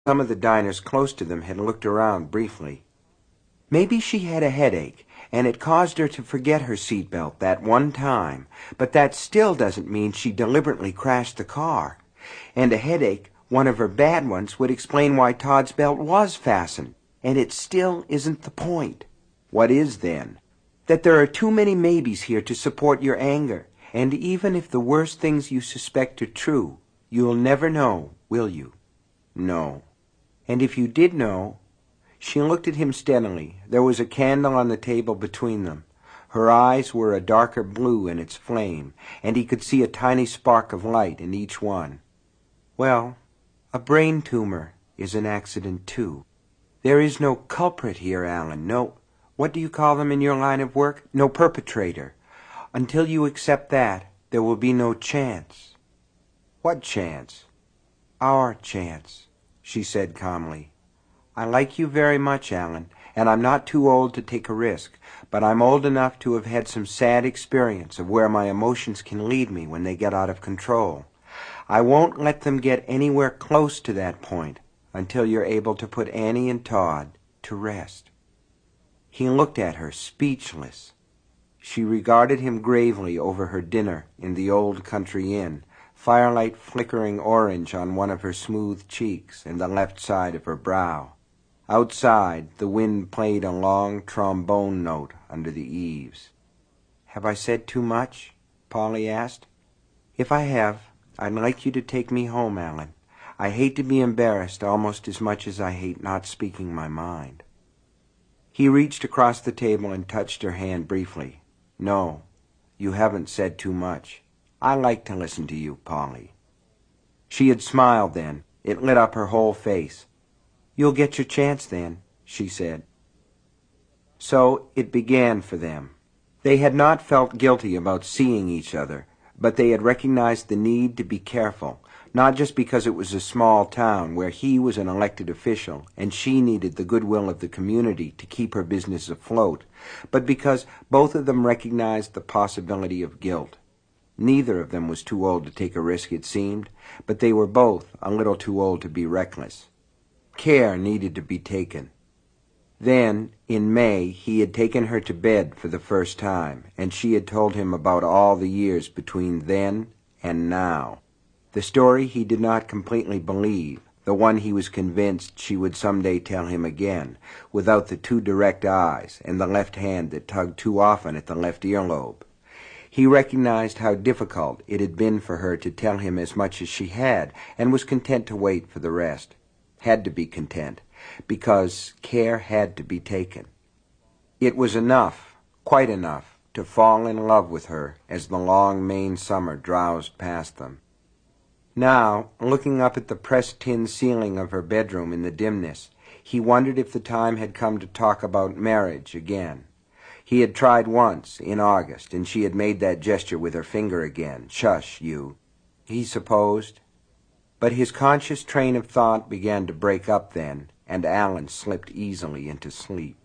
Some of the diners close to them had looked around briefly. Maybe she had a headache, and it caused her to forget her seatbelt that one time, but that still doesn't mean she deliberately crashed the car. And a headache, one of her bad ones, would explain why Todd's belt was fastened, and it still isn't the point. What is, then? That there are too many maybes here to support your anger, and even if the worst things you suspect are true, you'll never know, will you? No. And if you did know... She looked at him steadily. There was a candle on the table between them. Her eyes were a darker blue in its flame, and he could see a tiny spark of light in each one. Well, a brain tumor is an accident, too. There is no culprit here, Alan. No, what do you call them in your line of work? No perpetrator. Until you accept that, there will be no chance. What chance? Our chance, she said calmly. I like you very much, Alan, and I'm not too old to take a risk, but I'm old enough to have had some sad experience of where my emotions can lead me when they get out of control. I won't let them get anywhere close to that point until you're able to put Annie and Todd to rest. He looked at her, speechless. She regarded him gravely over her dinner in the old country inn, firelight flickering orange on one of her smooth cheeks and the left side of her brow. Outside, the wind played a long trombone note under the eaves. "Have I said too much?" Polly asked. "If I have, I'd like you to take me home, Alan. I hate to be embarrassed almost as much as I hate not speaking my mind." He reached across the table and touched her hand briefly. "No, you haven't said too much. I like to listen to you, Polly." She had smiled then. It lit up her whole face. "You'll get your chance then," she said. So it began for them. They had not felt guilty about seeing each other, but they had recognized the need to be careful, not just because it was a small town where he was an elected official and she needed the goodwill of the community to keep her business afloat, but because both of them recognized the possibility of guilt. Neither of them was too old to take a risk, it seemed, but they were both a little too old to be reckless. Care needed to be taken. Then, in May, he had taken her to bed for the first time, and she had told him about all the years between then and now. The story he did not completely believe, the one he was convinced she would someday tell him again, without the too direct eyes and the left hand that tugged too often at the left earlobe. He recognized how difficult it had been for her to tell him as much as she had, and was content to wait for the rest. Had to be content, because care had to be taken. It was enough, quite enough, to fall in love with her as the long Maine summer drowsed past them. Now, looking up at the pressed tin ceiling of her bedroom in the dimness, he wondered if the time had come to talk about marriage again. He had tried once, in August, and she had made that gesture with her finger again. "Shush, you," he supposed. But his conscious train of thought began to break up then, and Alan slipped easily into sleep.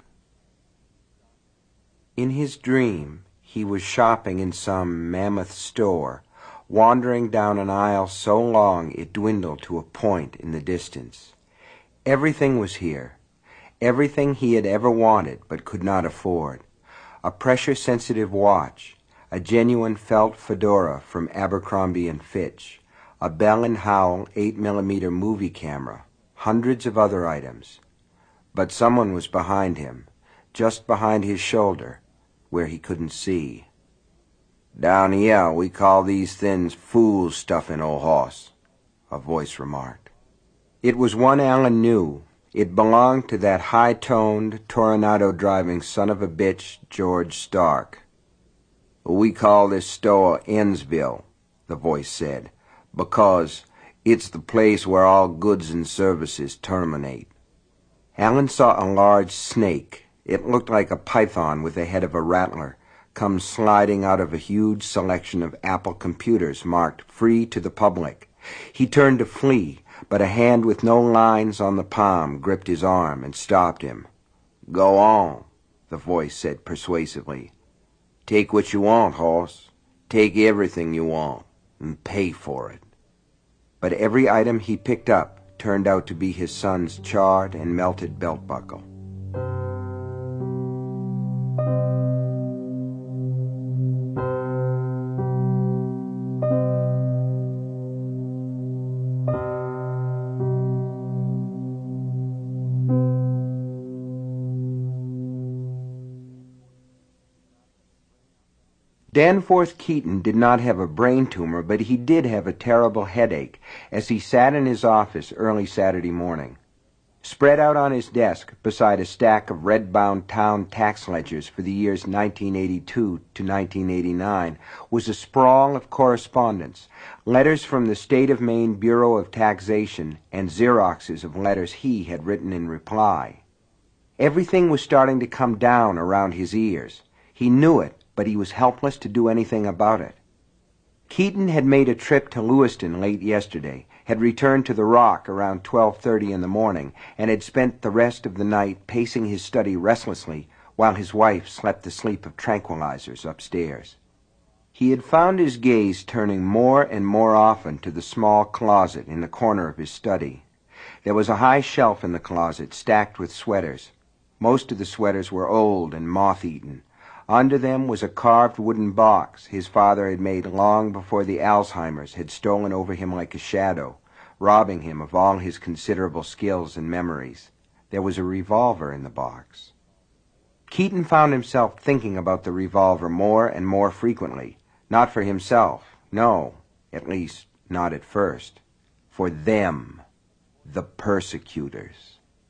In his dream, he was shopping in some mammoth store, wandering down an aisle so long it dwindled to a point in the distance. Everything was here, everything he had ever wanted but could not afford. A pressure-sensitive watch, a genuine felt fedora from Abercrombie & Fitch, a Bell & Howell 8mm movie camera, hundreds of other items. But someone was behind him, just behind his shoulder, where he couldn't see. "Down here we call these things fool stuffing, old hoss," a voice remarked. It was one Alan knew. It belonged to that high-toned, Toronado-driving son of a bitch, George Stark. "We call this store Ennsville," the voice said, "because it's the place where all goods and services terminate." Alan saw a large snake. It looked like a python with the head of a rattler, come sliding out of a huge selection of Apple computers marked "Free to the Public." He turned to flee, but a hand with no lines on the palm gripped his arm and stopped him. "Go on," the voice said persuasively. "Take what you want, hoss. Take everything you want, and pay for it." But every item he picked up turned out to be his son's charred and melted belt buckle. Danforth Keaton did not have a brain tumor, but he did have a terrible headache as he sat in his office early Saturday morning. Spread out on his desk beside a stack of red-bound town tax ledgers for the years 1982 to 1989 was a sprawl of correspondence, letters from the State of Maine Bureau of Taxation and Xeroxes of letters he had written in reply. Everything was starting to come down around his ears. He knew it, but he was helpless to do anything about it. Keaton had made a trip to Lewiston late yesterday, had returned to the Rock around 12:30 in the morning, and had spent the rest of the night pacing his study restlessly while his wife slept the sleep of tranquilizers upstairs. He had found his gaze turning more and more often to the small closet in the corner of his study. There was a high shelf in the closet stacked with sweaters. Most of the sweaters were old and moth-eaten. Under them was a carved wooden box his father had made long before the Alzheimer's had stolen over him like a shadow, robbing him of all his considerable skills and memories. There was a revolver in the box. Keaton found himself thinking about the revolver more and more frequently, not for himself, no, at least not at first, for them, the persecutors.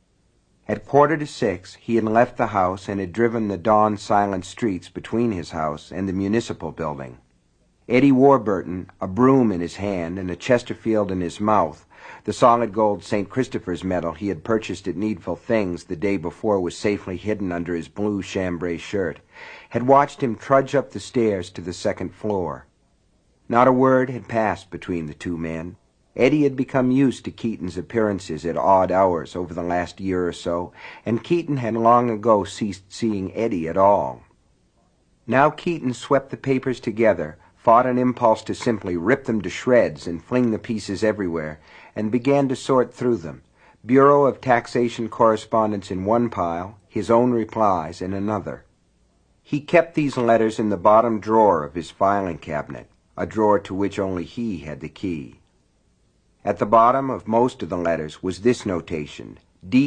At 5:45, he had left the house and had driven the dawn-silent streets between his house and the municipal building. Eddie Warburton, a broom in his hand and a Chesterfield in his mouth, the solid gold St. Christopher's medal he had purchased at Needful Things the day before was safely hidden under his blue chambray shirt, had watched him trudge up the stairs to the second floor. Not a word had passed between the two men. Eddie had become used to Keaton's appearances at odd hours over the last year or so, and Keaton had long ago ceased seeing Eddie at all. Now Keaton swept the papers together, fought an impulse to simply rip them to shreds and fling the pieces everywhere, and began to sort through them, Bureau of Taxation correspondence in one pile, his own replies in another. He kept these letters in the bottom drawer of his filing cabinet, a drawer to which only he had the key. At the bottom of most of the letters was this notation,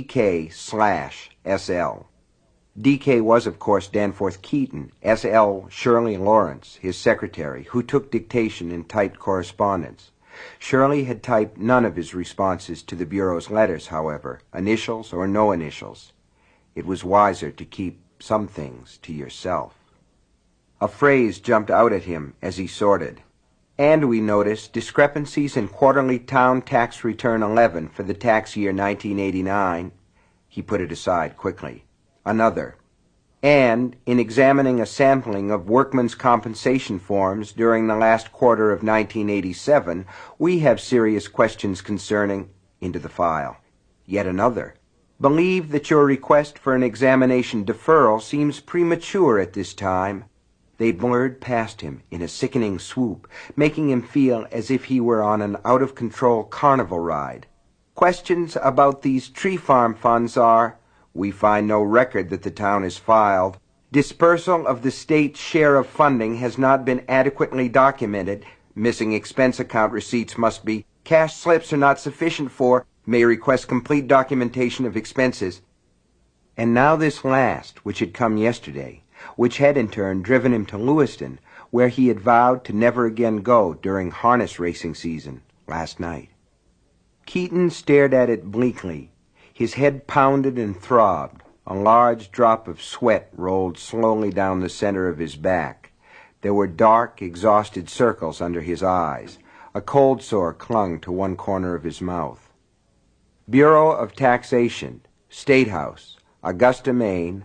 DK/SL. DK was, of course, Danforth Keaton, SL Shirley Lawrence, his secretary, who took dictation and typed correspondence. Shirley had typed none of his responses to the Bureau's letters, however, initials or no initials. It was wiser to keep some things to yourself. A phrase jumped out at him as he sorted. And we noticed discrepancies in quarterly town tax return 11 for the tax year 1989. He put it aside quickly. Another. And in examining a sampling of workmen's compensation forms during the last quarter of 1987, we have serious questions concerning, into the file. Yet another. Believe that your request for an examination deferral seems premature at this time. They blurred past him in a sickening swoop, making him feel as if he were on an out-of-control carnival ride. Questions about these tree farm funds are, we find no record that the town has filed. Dispersal of the state's share of funding has not been adequately documented. Missing expense account receipts must be. Cash slips are not sufficient for. May request complete documentation of expenses. And now this last, which had come yesterday, which had in turn driven him to Lewiston, where he had vowed to never again go during harness racing season last night. Keaton stared at it bleakly. His head pounded and throbbed. A large drop of sweat rolled slowly down the center of his back. There were dark, exhausted circles under his eyes. A cold sore clung to one corner of his mouth. Bureau of Taxation, State House, Augusta, Maine,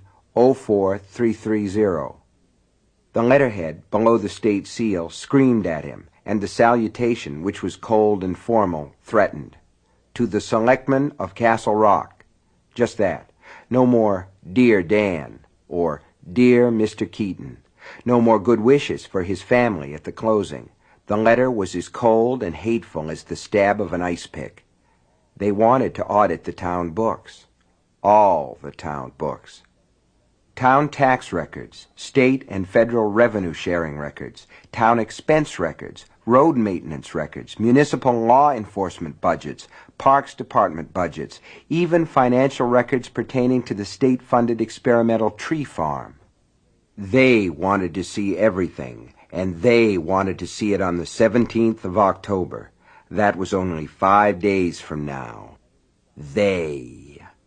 04330. The letterhead below the state seal screamed at him, and the salutation, which was cold and formal, threatened. To the Selectmen of Castle Rock. Just that. No more, Dear Dan, or Dear Mr. Keaton. No more good wishes for his family at the closing. The letter was as cold and hateful as the stab of an ice pick. They wanted to audit the town books. All the town books. Town tax records, state and federal revenue sharing records, town expense records, road maintenance records, municipal law enforcement budgets, parks department budgets, even financial records pertaining to the state-funded experimental tree farm. They wanted to see everything, and they wanted to see it on the 17th of October. That was only 5 days from now. They.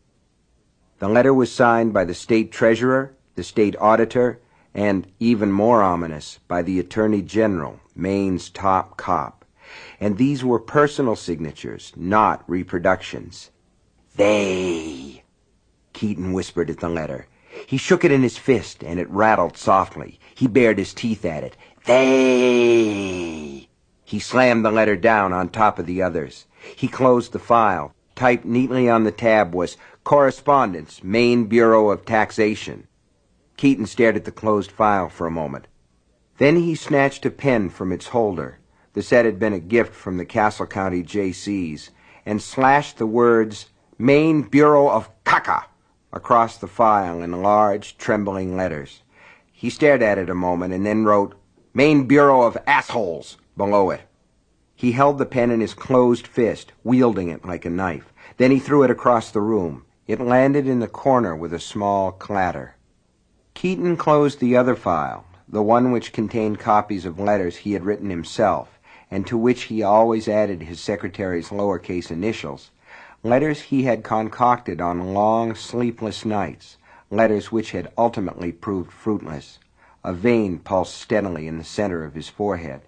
The letter was signed by the state treasurer, the state auditor, and, even more ominous, by the Attorney General, Maine's top cop. And these were personal signatures, not reproductions. They. Keaton whispered at the letter. He shook it in his fist, and it rattled softly. He bared his teeth at it. They. He slammed the letter down on top of the others. He closed the file. Typed neatly on the tab was Correspondence, Maine Bureau of Taxation. Keaton stared at the closed file for a moment. Then he snatched a pen from its holder. The set had been a gift from the Castle County J.C.'s, and slashed the words Maine Bureau of Caca across the file in large, trembling letters. He stared at it a moment and then wrote Maine Bureau of Assholes below it. He held the pen in his closed fist, wielding it like a knife. Then he threw it across the room. It landed in the corner with a small clatter. Keaton closed the other file, the one which contained copies of letters he had written himself, and to which he always added his secretary's lowercase initials, letters he had concocted on long, sleepless nights, letters which had ultimately proved fruitless. A vein pulsed steadily in the center of his forehead.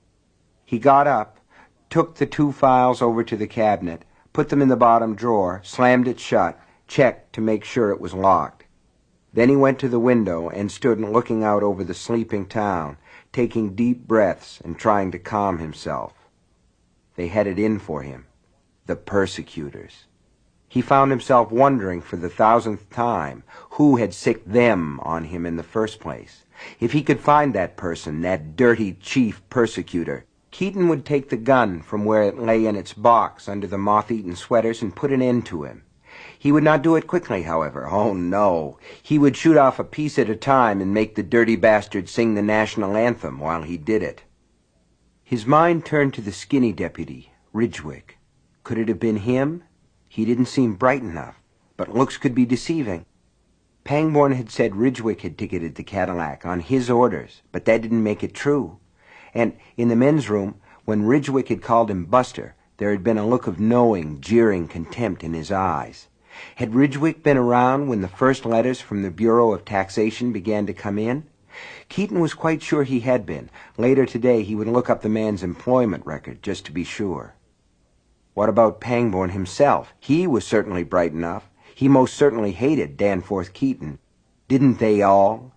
He got up, took the 2 files over to the cabinet, put them in the bottom drawer, slammed it shut, checked to make sure it was locked. Then he went to the window and stood looking out over the sleeping town, taking deep breaths and trying to calm himself. They had it in for him. The persecutors. He found himself wondering for the 1000th time who had sicked them on him in the first place. If he could find that person, that dirty chief persecutor, Keaton would take the gun from where it lay in its box under the moth-eaten sweaters and put an end to him. He would not do it quickly, however. Oh, no. He would shoot off a piece at a time and make the dirty bastard sing the national anthem while he did it. His mind turned to the skinny deputy, Ridgwick. Could it have been him? He didn't seem bright enough, but looks could be deceiving. Pangborn had said Ridgwick had ticketed the Cadillac on his orders, but that didn't make it true. And in the men's room, when Ridgwick had called him Buster, there had been a look of knowing, jeering contempt in his eyes. Had Ridgwick been around when the first letters from the Bureau of Taxation began to come in? Keaton was quite sure he had been. Later today he would look up the man's employment record just to be sure. What about Pangborn himself? He was certainly bright enough. He most certainly hated Danforth Keaton. Didn't they all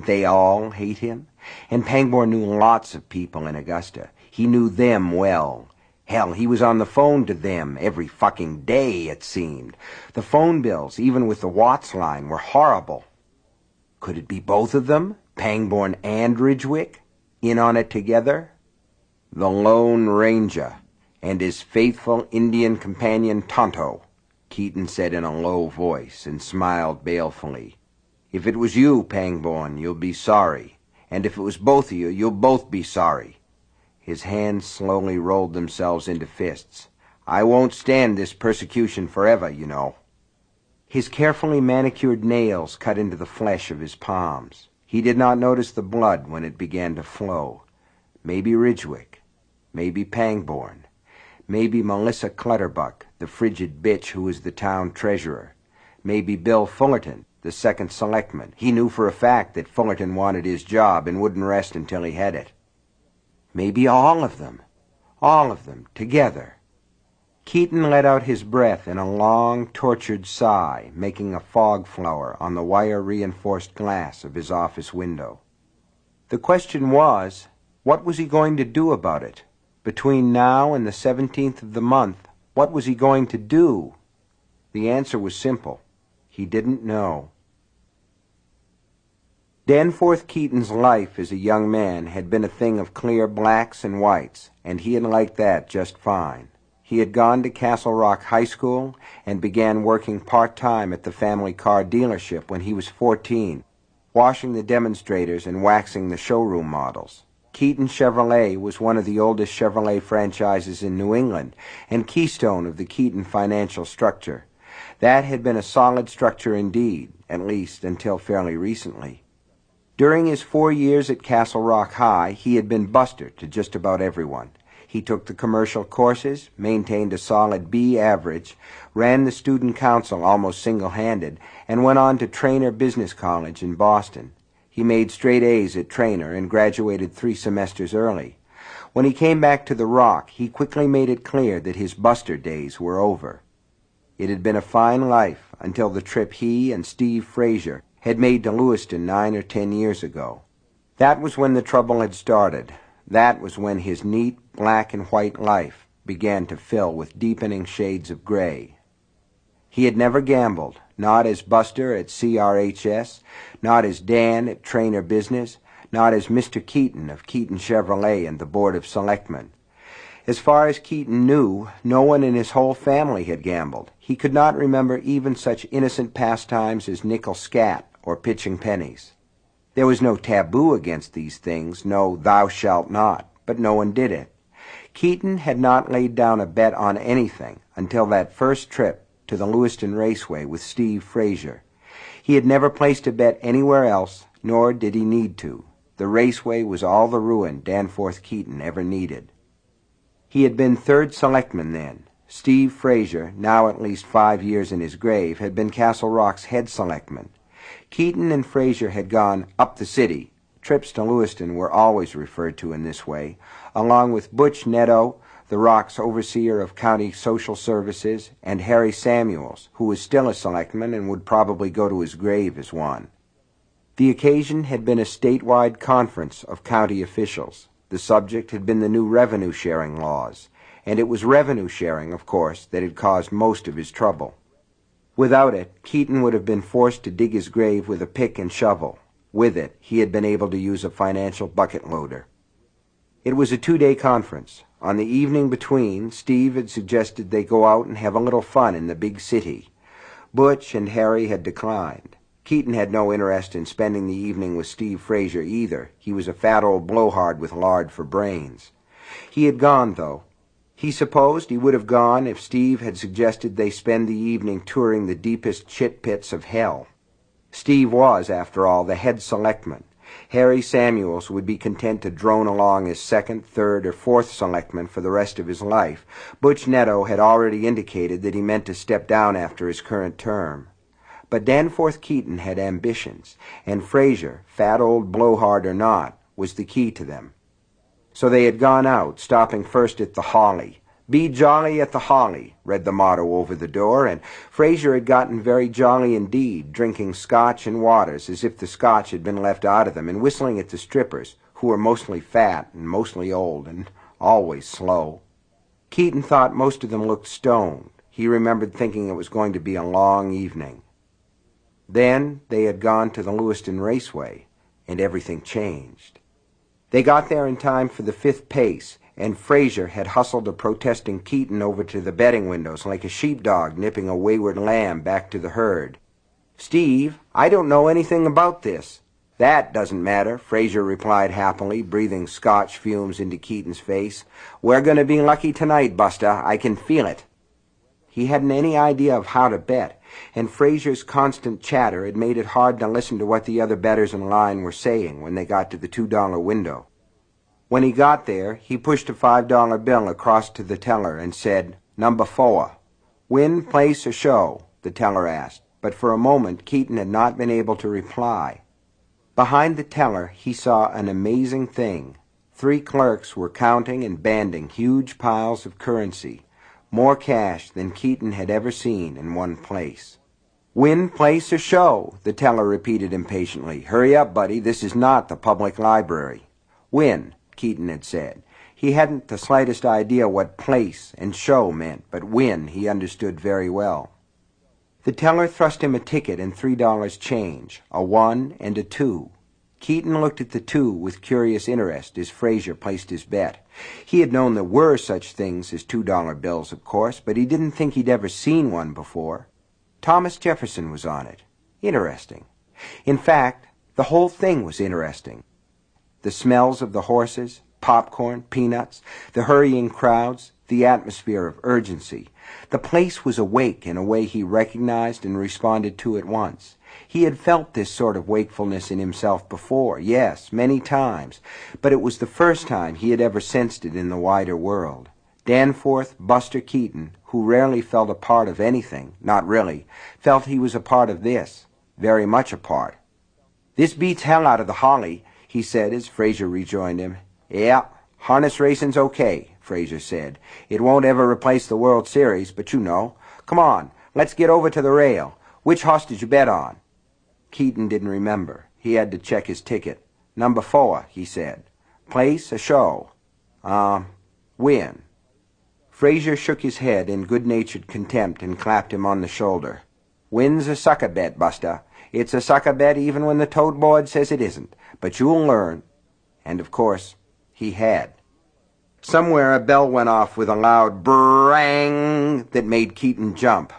hate him? And Pangborn knew lots of people in Augusta. He knew them well. Hell, he was on the phone to them every fucking day, it seemed. The phone bills, even with the Watts line, were horrible. Could it be both of them, Pangborn and Ridgwick, in on it together? The Lone Ranger and his faithful Indian companion Tonto, Keaton said in a low voice and smiled balefully. If it was you, Pangborn, you'll be sorry. And if it was both of you, you'll both be sorry. His hands slowly rolled themselves into fists. I won't stand this persecution forever, you know. His carefully manicured nails cut into the flesh of his palms. He did not notice the blood when it began to flow. Maybe Ridgwick. Maybe Pangborn. Maybe Melissa Clutterbuck, the frigid bitch who was the town treasurer. Maybe Bill Fullerton, the second selectman. He knew for a fact that Fullerton wanted his job and wouldn't rest until he had it. Maybe all of them, together. Keaton let out his breath in a long, tortured sigh, making a fog flower on the wire-reinforced glass of his office window. The question was, what was he going to do about it? Between now and the 17th of the month, what was he going to do? The answer was simple. He didn't know. Danforth Keaton's life as a young man had been a thing of clear blacks and whites, and he had liked that just fine. He had gone to Castle Rock High School and began working part-time at the family car dealership when he was 14, washing the demonstrators and waxing the showroom models. Keaton Chevrolet was one of the oldest Chevrolet franchises in New England and keystone of the Keaton financial structure. That had been a solid structure indeed, at least until fairly recently. During his 4 years at Castle Rock High, he had been Buster to just about everyone. He took the commercial courses, maintained a solid B average, ran the student council almost single-handed, and went on to Trainer Business College in Boston. He made straight A's at Trainer and graduated 3 semesters early. When he came back to the Rock, he quickly made it clear that his Buster days were over. It had been a fine life until the trip he and Steve Frazier had made to Lewiston 9 or 10 years ago. That was when the trouble had started. That was when his neat black and white life began to fill with deepening shades of gray. He had never gambled, not as Buster at CRHS, not as Dan at Trainer Business, not as Mr. Keaton of Keaton Chevrolet and the Board of Selectmen. As far as Keaton knew, no one in his whole family had gambled. He could not remember even such innocent pastimes as nickel scat or pitching pennies. There was no taboo against these things, no thou shalt not, but no one did it. Keaton had not laid down a bet on anything until that first trip to the Lewiston Raceway with Steve Frazier. He had never placed a bet anywhere else, nor did he need to. The raceway was all the ruin Danforth Keaton ever needed. He had been third selectman then. Steve Frazier, now at least 5 years in his grave, had been Castle Rock's head selectman. Keaton and Frazier had gone up the city. Trips to Lewiston were always referred to in this way, along with Butch Netto, the Rock's overseer of county social services, and Harry Samuels, who was still a selectman and would probably go to his grave as one. The occasion had been a statewide conference of county officials. The subject had been the new revenue-sharing laws, and it was revenue-sharing, of course, that had caused most of his trouble. Without it, Keaton would have been forced to dig his grave with a pick and shovel. With it, he had been able to use a financial bucket loader. It was a 2-day conference. On the evening between, Steve had suggested they go out and have a little fun in the big city. Butch and Harry had declined. Keaton had no interest in spending the evening with Steve Frazier either. He was a fat old blowhard with lard for brains. He had gone, though. He supposed he would have gone if Steve had suggested they spend the evening touring the deepest chit pits of hell. Steve was, after all, the head selectman. Harry Samuels would be content to drone along as second, third, or fourth selectman for the rest of his life. Butch Netto had already indicated that he meant to step down after his current term. But Danforth Keaton had ambitions, and Frazier, fat old blowhard or not, was the key to them. So they had gone out, stopping first at the Holly. "Be jolly at the Holly," read the motto over the door, and Frazier had gotten very jolly indeed, drinking scotch and waters as if the scotch had been left out of them, and whistling at the strippers, who were mostly fat and mostly old and always slow. Keaton thought most of them looked stoned. He remembered thinking it was going to be a long evening. Then they had gone to the Lewiston Raceway, and everything changed. They got there in time for the 5th pace, and Frazier had hustled a protesting Keaton over to the betting windows like a sheepdog nipping a wayward lamb back to the herd. "Steve, I don't know anything about this." "That doesn't matter," Frazier replied happily, breathing scotch fumes into Keaton's face. "We're going to be lucky tonight, Buster. I can feel it." He hadn't any idea of how to bet, and Frazier's constant chatter had made it hard to listen to what the other bettors in line were saying when they got to the $2 window. When he got there, he pushed a $5 bill across to the teller and said, "Number 4. "Win, place, or show?" the teller asked, but for a moment Keaton had not been able to reply. Behind the teller, he saw an amazing thing. 3 clerks were counting and banding huge piles of currency, more cash than Keaton had ever seen in one place. "Win, place, or show?" the teller repeated impatiently. "Hurry up, buddy. This is not the public library." "Win," Keaton had said. He hadn't the slightest idea what place and show meant, but win he understood very well. The teller thrust him a ticket and $3 change, a 1 and a 2. Keaton looked at the two with curious interest as Fraser placed his bet. He had known there were such things as $2 bills, of course, but he didn't think he'd ever seen one before. Thomas Jefferson was on it. Interesting. In fact, the whole thing was interesting. The smells of the horses, popcorn, peanuts, the hurrying crowds, the atmosphere of urgency. The place was awake in a way he recognized and responded to at once. He had felt this sort of wakefulness in himself before, yes, many times, but it was the first time he had ever sensed it in the wider world. Danforth Buster Keaton, who rarely felt a part of anything, not really, felt he was a part of this, very much a part. "This beats hell out of the Holly," he said as Fraser rejoined him. "Yeah, harness racing's okay," Fraser said. "It won't ever replace the World Series, but you know. Come on, let's get over to the rail. Which horse did you bet on?" Keaton didn't remember. He had to check his ticket. "Number 4, he said. "Place, a show?" Win." Fraser shook his head in good-natured contempt and clapped him on the shoulder. "Win's a sucker bet, Buster. It's a sucker bet even when the toad board says it isn't. But you'll learn." And, of course, he had. Somewhere a bell went off with a loud brrrang that made Keaton jump.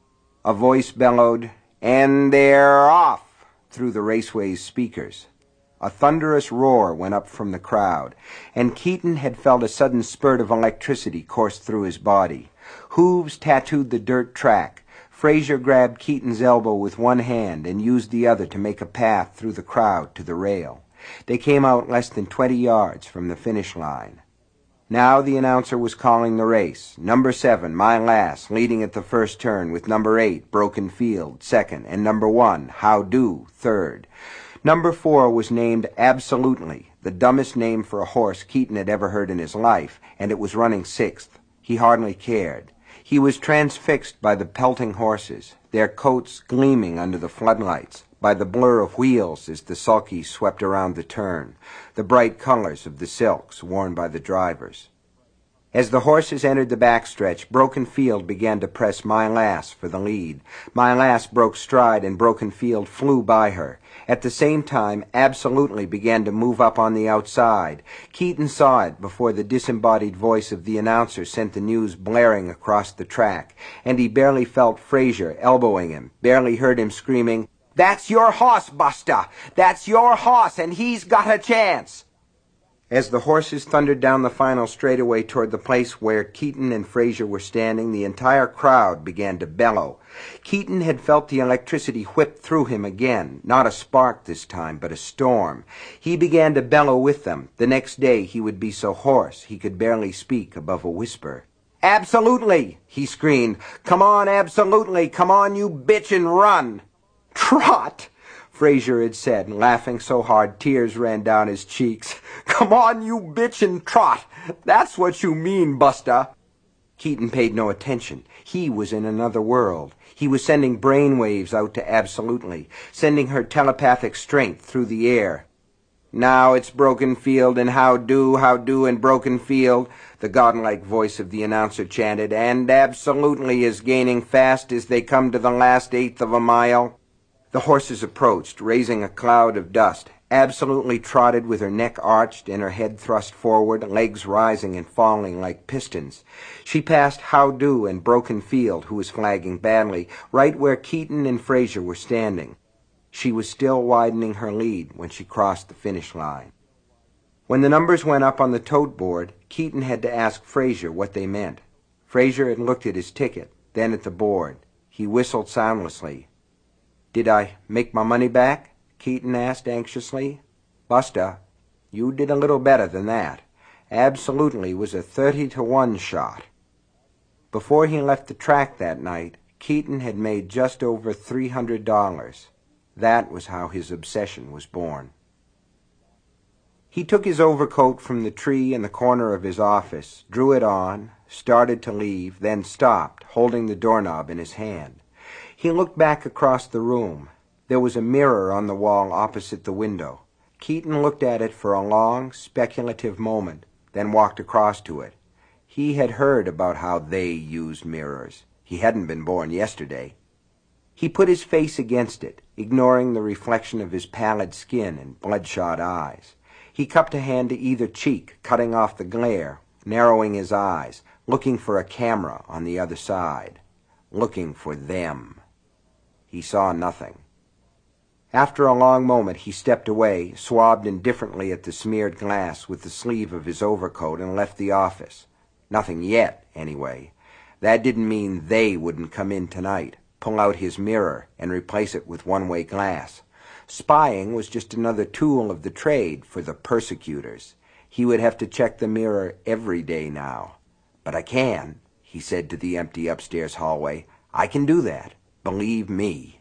A voice bellowed, "And they're off!" through the raceway's speakers. A thunderous roar went up from the crowd, and Keaton had felt a sudden spurt of electricity course through his body. Hooves tattooed the dirt track. Fraser grabbed Keaton's elbow with one hand and used the other to make a path through the crowd to the rail. They came out less than 20 yards from the finish line. Now the announcer was calling the race. Number 7, My Lass, leading at the first turn, with number 8, Broken Field, second, and number 1, How Do, third. Number 4 was named Absolutely, the dumbest name for a horse Keaton had ever heard in his life, and it was running 6th. He hardly cared. He was transfixed by the pelting horses, their coats gleaming under the floodlights, by the blur of wheels as the sulkies swept around the turn, the bright colors of the silks worn by the drivers. As the horses entered the backstretch, Broken Field began to press My Lass for the lead. My Lass broke stride and Broken Field flew by her. At the same time, Absolutely began to move up on the outside. Keaton saw it before the disembodied voice of the announcer sent the news blaring across the track, and he barely felt Fraser elbowing him, barely heard him screaming, "That's your hoss, Buster! That's your hoss, and he's got a chance!" As the horses thundered down the final straightaway toward the place where Keaton and Fraser were standing, the entire crowd began to bellow. Keaton had felt the electricity whip through him again, not a spark this time, but a storm. He began to bellow with them. The next day he would be so hoarse he could barely speak above a whisper. "Absolutely!" he screamed. "Come on, Absolutely! Come on, you bitch, and run!" "Trot!" Fraser had said, laughing so hard tears ran down his cheeks. "Come on, you bitch, and trot! That's what you mean, Buster!" Keaton paid no attention. He was in another world. He was sending brain waves out to Absolutely, sending her telepathic strength through the air. "Now it's Broken Field, and how do, and Broken Field," the godlike voice of the announcer chanted, "and Absolutely is gaining fast as they come to the last 1/8 of a mile." The horses approached, raising a cloud of dust. Absolutely trotted with her neck arched and her head thrust forward, legs rising and falling like pistons. She passed How Do and Broken Field, who was flagging badly, right where Keaton and Fraser were standing. She was still widening her lead when she crossed the finish line. When the numbers went up on the tote board, Keaton had to ask Fraser what they meant. Fraser had looked at his ticket, then at the board. He whistled soundlessly. "Did I make my money back?" Keaton asked anxiously. "Buster, you did a little better than that. Absolutely was a 30-to-1 shot." Before he left the track that night, Keaton had made just over $300. That was how his obsession was born. He took his overcoat from the tree in the corner of his office, drew it on, started to leave, then stopped, holding the doorknob in his hand. He looked back across the room. There was a mirror on the wall opposite the window. Keaton looked at it for a long, speculative moment, then walked across to it. He had heard about how they used mirrors. He hadn't been born yesterday. He put his face against it, ignoring the reflection of his pallid skin and bloodshot eyes. He cupped a hand to either cheek, cutting off the glare, narrowing his eyes, looking for a camera on the other side, looking for them. He saw nothing. After a long moment he stepped away, swabbed indifferently at the smeared glass with the sleeve of his overcoat, and left the office. Nothing yet, anyway. That didn't mean they wouldn't come in tonight, pull out his mirror, and replace it with one-way glass. Spying was just another tool of the trade for the persecutors. He would have to check the mirror every day now. "But I can," he said to the empty upstairs hallway. "I can do that. Believe me."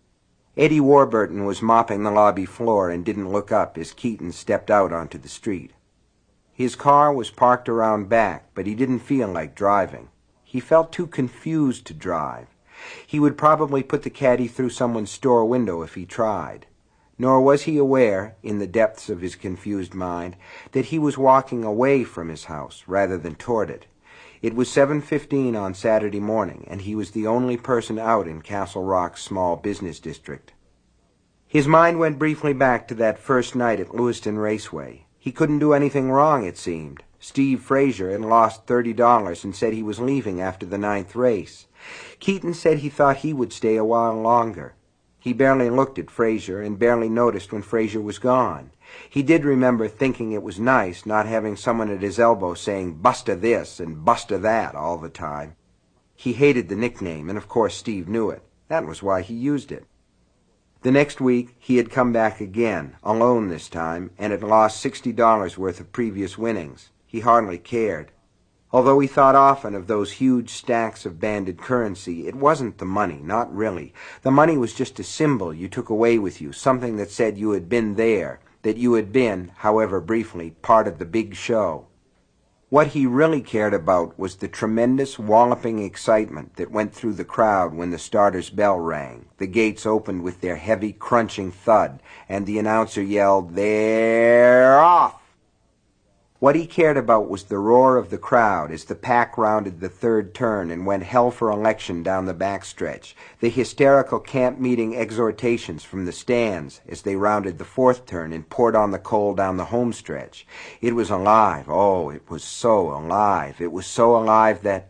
Eddie Warburton was mopping the lobby floor and didn't look up as Keaton stepped out onto the street. His car was parked around back, but he didn't feel like driving. He felt too confused to drive. He would probably put the caddy through someone's store window if he tried. Nor was he aware, in the depths of his confused mind, that he was walking away from his house rather than toward it. It was 7:15 on Saturday morning, and he was the only person out in Castle Rock's small business district. His mind went briefly back to that first night at Lewiston Raceway. He couldn't do anything wrong, it seemed. Steve Frazier had lost $30 and said he was leaving after the 9th race. Keaton said he thought he would stay a while longer. He barely looked at Frazier and barely noticed when Frazier was gone. He did remember thinking it was nice not having someone at his elbow saying "Busta this" and "Busta that" all the time. He hated the nickname, and of course Steve knew it. That was why he used it. The next week he had come back again, alone this time, and had lost $60 worth of previous winnings. He hardly cared. Although he thought often of those huge stacks of banded currency, it wasn't the money, not really. The money was just a symbol you took away with you, something that said you had been there, that you had been, however briefly, part of the big show. What he really cared about was the tremendous walloping excitement that went through the crowd when the starter's bell rang, the gates opened with their heavy crunching thud, and the announcer yelled, "They're off!" What he cared about was the roar of the crowd as the pack rounded the third turn and went hell for election down the backstretch, the hysterical camp-meeting exhortations from the stands as they rounded the fourth turn and poured on the coal down the home stretch. It was alive. Oh, it was so alive. It was so alive that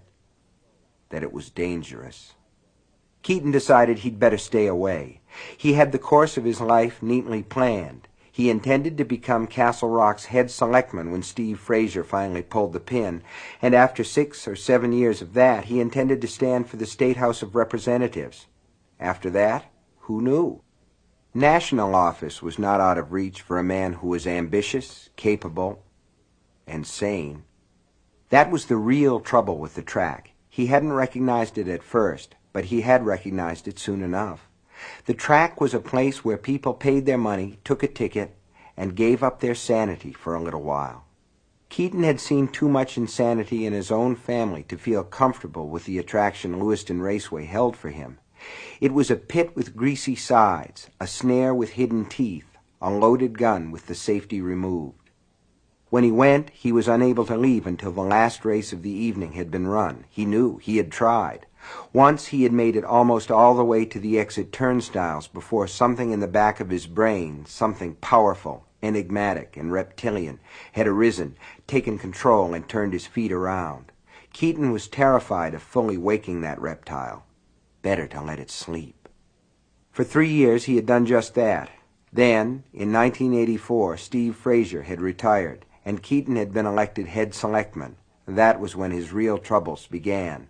it was dangerous. Keaton decided he'd better stay away. He had the course of his life neatly planned. He intended to become Castle Rock's head selectman when Steve Frazier finally pulled the pin, and after 6 or 7 years of that, he intended to stand for the State House of Representatives. After that, who knew? National office was not out of reach for a man who was ambitious, capable, and sane. That was the real trouble with the track. He hadn't recognized it at first, but he had recognized it soon enough. The track was a place where people paid their money, took a ticket, and gave up their sanity for a little while. Keaton had seen too much insanity in his own family to feel comfortable with the attraction Lewiston Raceway held for him. It was a pit with greasy sides, a snare with hidden teeth, a loaded gun with the safety removed. When he went, he was unable to leave until the last race of the evening had been run. He knew. He had tried. Once he had made it almost all the way to the exit turnstiles before something in the back of his brain, something powerful, enigmatic, and reptilian, had arisen, taken control, and turned his feet around. Keaton was terrified of fully waking that reptile. Better to let it sleep. For 3 years he had done just that. Then, in 1984, Steve Frazier had retired, and Keaton had been elected head selectman. That was when his real troubles began.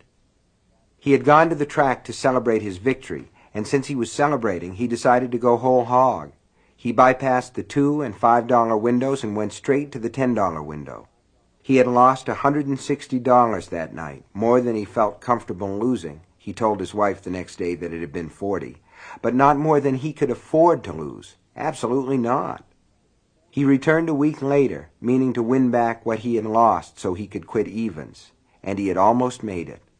He had gone to the track to celebrate his victory, and since he was celebrating, he decided to go whole hog. He bypassed the $2 and $5 windows and went straight to the $10 window. He had lost $160 that night, more than he felt comfortable losing. He told his wife the next day that it had been 40, but not more than he could afford to lose. Absolutely not. He returned a week later, meaning to win back what he had lost so he could quit evens, and he had almost made it.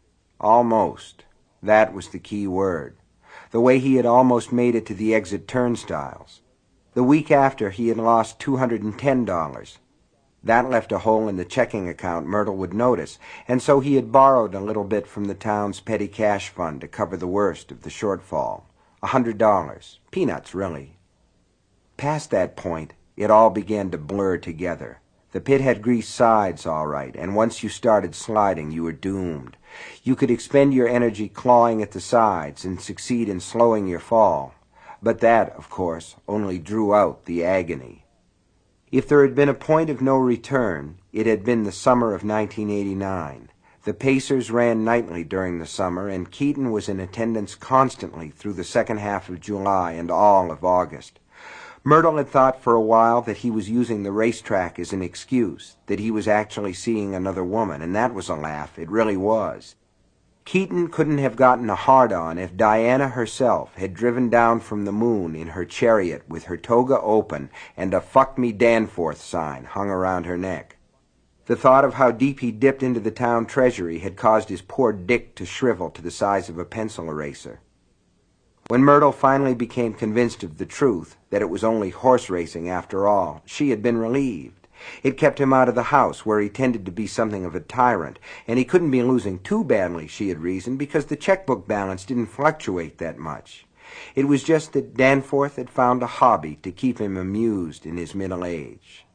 Almost. That was the key word. The way he had almost made it to the exit turnstiles. The week after, he had lost $210. That left a hole in the checking account Myrtle would notice, and so he had borrowed a little bit from the town's petty cash fund to cover the worst of the shortfall. $100. Peanuts, really. Past that point, it all began to blur together. The pit had greased sides, all right, and once you started sliding, you were doomed. You could expend your energy clawing at the sides and succeed in slowing your fall. But that, of course, only drew out the agony. If there had been a point of no return, it had been the summer of 1989. The Pacers ran nightly during the summer, and Keaton was in attendance constantly through the second half of July and all of August. Myrtle had thought for a while that he was using the racetrack as an excuse, that he was actually seeing another woman, and that was a laugh. It really was. Keaton couldn't have gotten a hard-on if Diana herself had driven down from the moon in her chariot with her toga open and a "Fuck Me Danforth" sign hung around her neck. The thought of how deep he dipped into the town treasury had caused his poor dick to shrivel to the size of a pencil eraser. When Myrtle finally became convinced of the truth, that it was only horse racing after all, she had been relieved. It kept him out of the house, where he tended to be something of a tyrant, and he couldn't be losing too badly, she had reasoned, because the checkbook balance didn't fluctuate that much. It was just that Danforth had found a hobby to keep him amused in his middle age.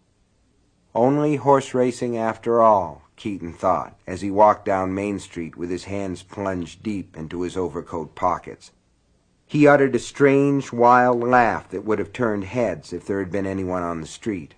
Only horse racing after all, Keaton thought, as he walked down Main Street with his hands plunged deep into his overcoat pockets. He uttered a strange, wild laugh that would have turned heads if there had been anyone on the street.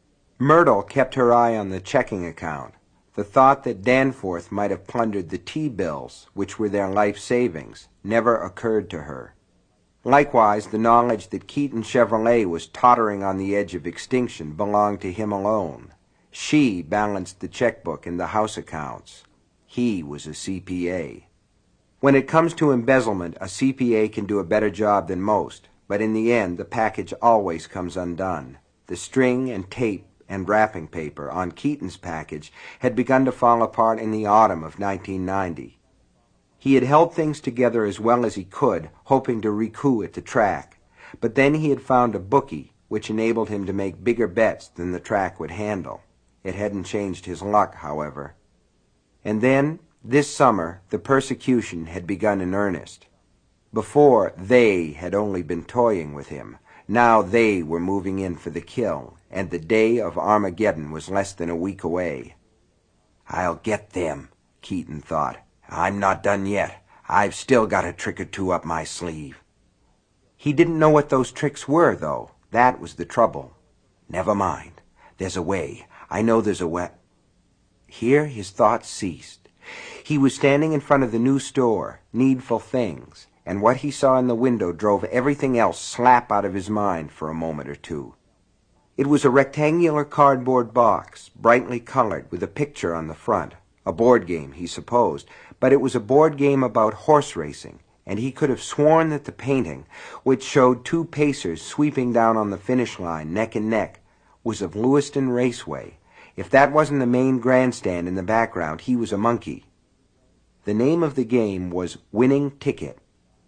Myrtle kept her eye on the checking account. The thought that Danforth might have plundered the T-bills, which were their life savings, never occurred to her. Likewise, the knowledge that Keaton Chevrolet was tottering on the edge of extinction belonged to him alone. She balanced the checkbook and the house accounts. He was a CPA. When it comes to embezzlement, a CPA can do a better job than most, but in the end, the package always comes undone. The string and tape and wrapping paper on Keaton's package had begun to fall apart in the autumn of 1990. He had held things together as well as he could, hoping to recoup at the track, but then he had found a bookie which enabled him to make bigger bets than the track would handle. It hadn't changed his luck, however. And then, this summer, the persecution had begun in earnest. Before, they had only been toying with him. Now they were moving in for the kill, and the day of Armageddon was less than a week away. "I'll get them," Keaton thought. "I'm not done yet. I've still got a trick or two up my sleeve." He didn't know what those tricks were, though. That was the trouble. "Never mind. There's a way. I know there's a way." Here his thoughts ceased. He was standing in front of the new store, Needful Things, and what he saw in the window drove everything else slap out of his mind for a moment or two. It was a rectangular cardboard box, brightly colored, with a picture on the front. A board game, he supposed, but it was a board game about horse racing, and he could have sworn that the painting, which showed two pacers sweeping down on the finish line neck and neck, was of Lewiston Raceway. If that wasn't the main grandstand in the background, he was a monkey. The name of the game was Winning Ticket.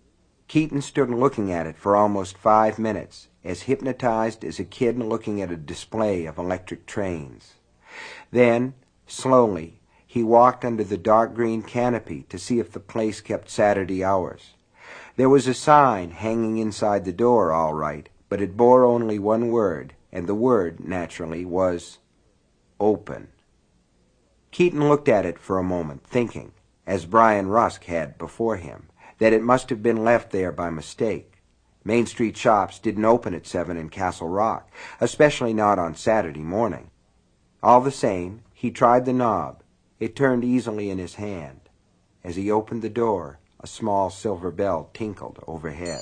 Keaton stood looking at it for almost 5 minutes, as hypnotized as a kid looking at a display of electric trains. Then, slowly, he walked under the dark green canopy to see if the place kept Saturday hours. There was a sign hanging inside the door, all right, but it bore only one word, and the word, naturally, was open. Keaton looked at it for a moment, thinking, as Brian Rusk had before him, that it must have been left there by mistake. Main Street shops didn't open at 7 in Castle Rock, especially not on Saturday morning. All the same, he tried the knob. It turned easily in his hand. As he opened the door, a small silver bell tinkled overhead.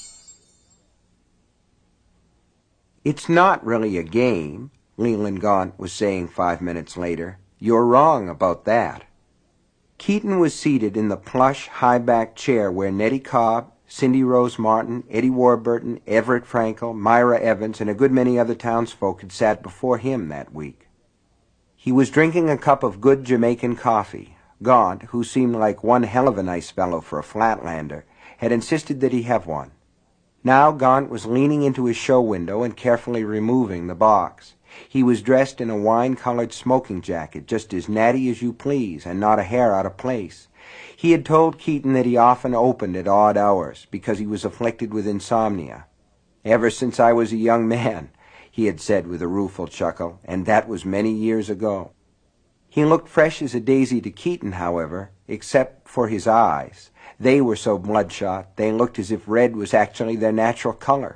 "It's not really a game," Leland Gaunt was saying 5 minutes later. "You're wrong about that." Keaton was seated in the plush, high-backed chair where Nettie Cobb, Cindy Rose Martin, Eddie Warburton, Everett Frankel, Myra Evans, and a good many other townsfolk had sat before him that week. He was drinking a cup of good Jamaican coffee. Gaunt, who seemed like one hell of a nice fellow for a Flatlander, had insisted that he have one. Now Gaunt was leaning into his show window and carefully removing the box. He was dressed in a wine-colored smoking jacket, just as natty as you please, and not a hair out of place. He had told Keaton that he often opened at odd hours, because he was afflicted with insomnia. "Ever since I was a young man," he had said with a rueful chuckle, and that was many years ago. He looked fresh as a daisy to Keaton, however, except for his eyes. They were so bloodshot, they looked as if red was actually their natural color.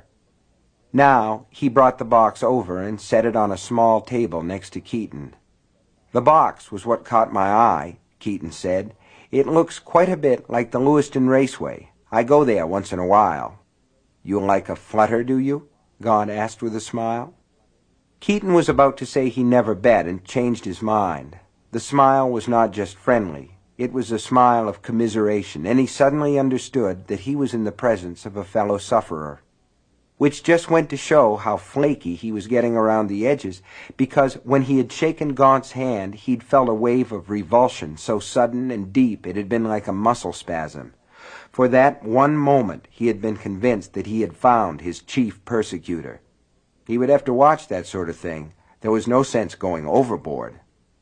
Now he brought the box over and set it on a small table next to Keaton. "The box was what caught my eye," Keaton said. "It looks quite a bit like the Lewiston Raceway. I go there once in a while." "You like a flutter, do you?" Gaunt asked with a smile. Keaton was about to say he never bet, and changed his mind. The smile was not just friendly. It was a smile of commiseration, and he suddenly understood that he was in the presence of a fellow sufferer. Which just went to show how flaky he was getting around the edges, because when he had shaken Gaunt's hand he'd felt a wave of revulsion so sudden and deep it had been like a muscle spasm. For that one moment he had been convinced that he had found his chief persecutor. He would have to watch that sort of thing. There was no sense going overboard.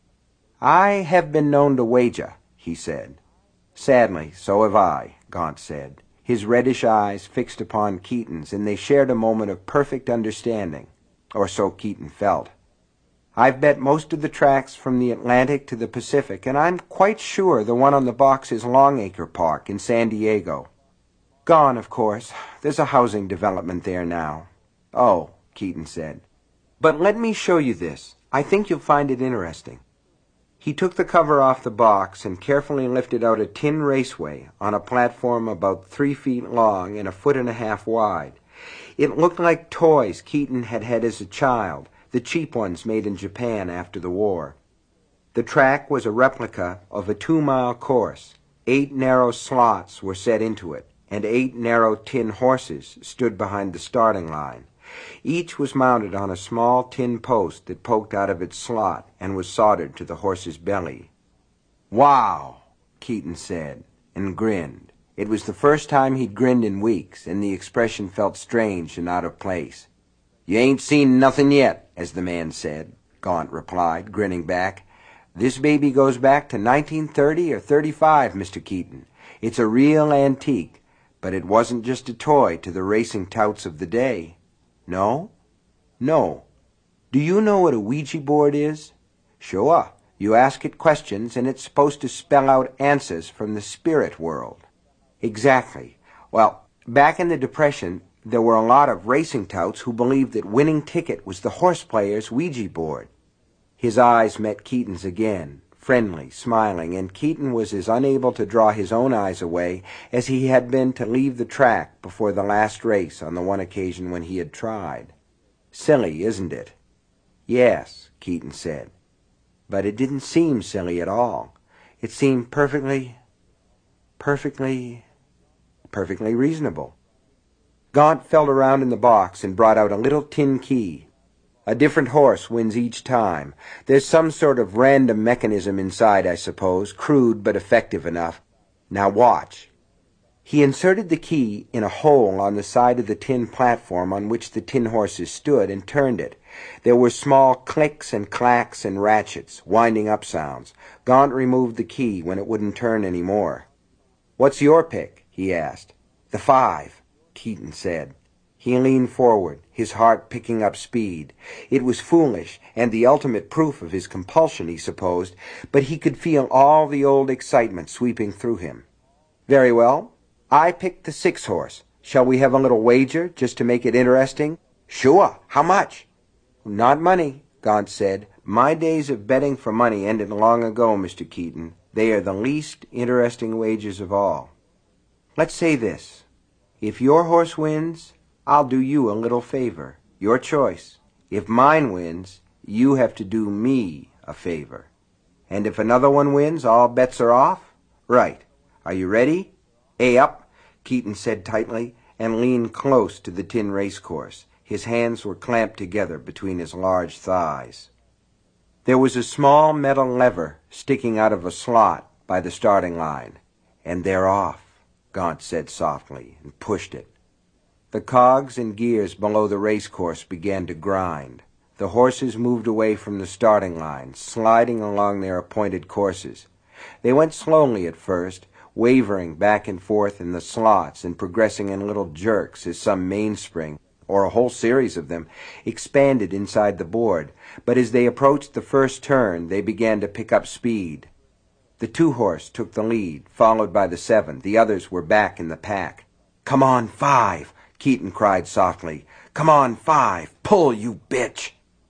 "I have been known to wager," he said. "Sadly, so have I," Gaunt said, his reddish eyes fixed upon Keaton's, and they shared a moment of perfect understanding, or so Keaton felt. "I've bet most of the tracks from the Atlantic to the Pacific, and I'm quite sure the one on the box is Longacre Park in San Diego. Gone, of course. There's a housing development there now." "Oh," Keaton said. "But let me show you this. I think you'll find it interesting." He took the cover off the box and carefully lifted out a tin raceway on a platform about 3 feet long and 1.5 feet wide. It looked like toys Keaton had had as a child, the cheap ones made in Japan after the war. The track was a replica of a 2-mile course. 8 narrow slots were set into it, and 8 narrow tin horses stood behind the starting line. Each was mounted on a small tin post that poked out of its slot and was soldered to the horse's belly. "Wow," Keaton said, and grinned. It was the first time he'd grinned in weeks, and the expression felt strange and out of place. "You ain't seen nothing yet," as the man said, Gaunt replied, grinning back. "This baby goes back to 1930 or 35, Mr. Keaton. It's a real antique, but it wasn't just a toy to the racing touts of the day." "No?" "No. Do you know what a Ouija board is?" "Sure. You ask it questions, and it's supposed to spell out answers from the spirit world." "Exactly. Well, back in the Depression, there were a lot of racing touts who believed that winning ticket was the horse player's Ouija board." His eyes met Keaton's again, friendly, smiling, and Keaton was as unable to draw his own eyes away as he had been to leave the track before the last race on the one occasion when he had tried. "Silly, isn't it?" "Yes," Keaton said. But it didn't seem silly at all. It seemed perfectly reasonable. Gaunt felt around in the box and brought out a little tin key. "A different horse wins each time. There's some sort of random mechanism inside, I suppose, crude but effective enough. Now watch." He inserted the key in a hole on the side of the tin platform on which the tin horses stood and turned it. There were small clicks and clacks and ratchets, winding up sounds. Gaunt removed the key when it wouldn't turn any more. "What's your pick?" he asked. "The 5, Keaton said. He leaned forward, his heart picking up speed. It was foolish, and the ultimate proof of his compulsion, he supposed, but he could feel all the old excitement sweeping through him. "Very well. I picked the 6 horse. Shall we have a little wager, just to make it interesting?" "Sure. How much?" "Not money," Gaunt said. "My days of betting for money ended long ago, Mr. Keaton. They are the least interesting wagers of all. Let's say this. If your horse wins, I'll do you a little favor. Your choice. If mine wins, you have to do me a favor. And if another one wins, all bets are off? Right. Are you ready?" "Up," Keaton said tightly, and leaned close to the tin racecourse. His hands were clamped together between his large thighs. There was a small metal lever sticking out of a slot by the starting line. "And they're off," Gaunt said softly, and pushed it. The cogs and gears below the racecourse began to grind. The horses moved away from the starting line, sliding along their appointed courses. They went slowly at first, wavering back and forth in the slots and progressing in little jerks as some mainspring, or a whole series of them, expanded inside the board, but as they approached the first turn they began to pick up speed. The 2-horse took the lead, followed by the 7. The others were back in the pack. "Come on, 5!" Keaton cried softly. "Come on, 5! Pull, you bitch!"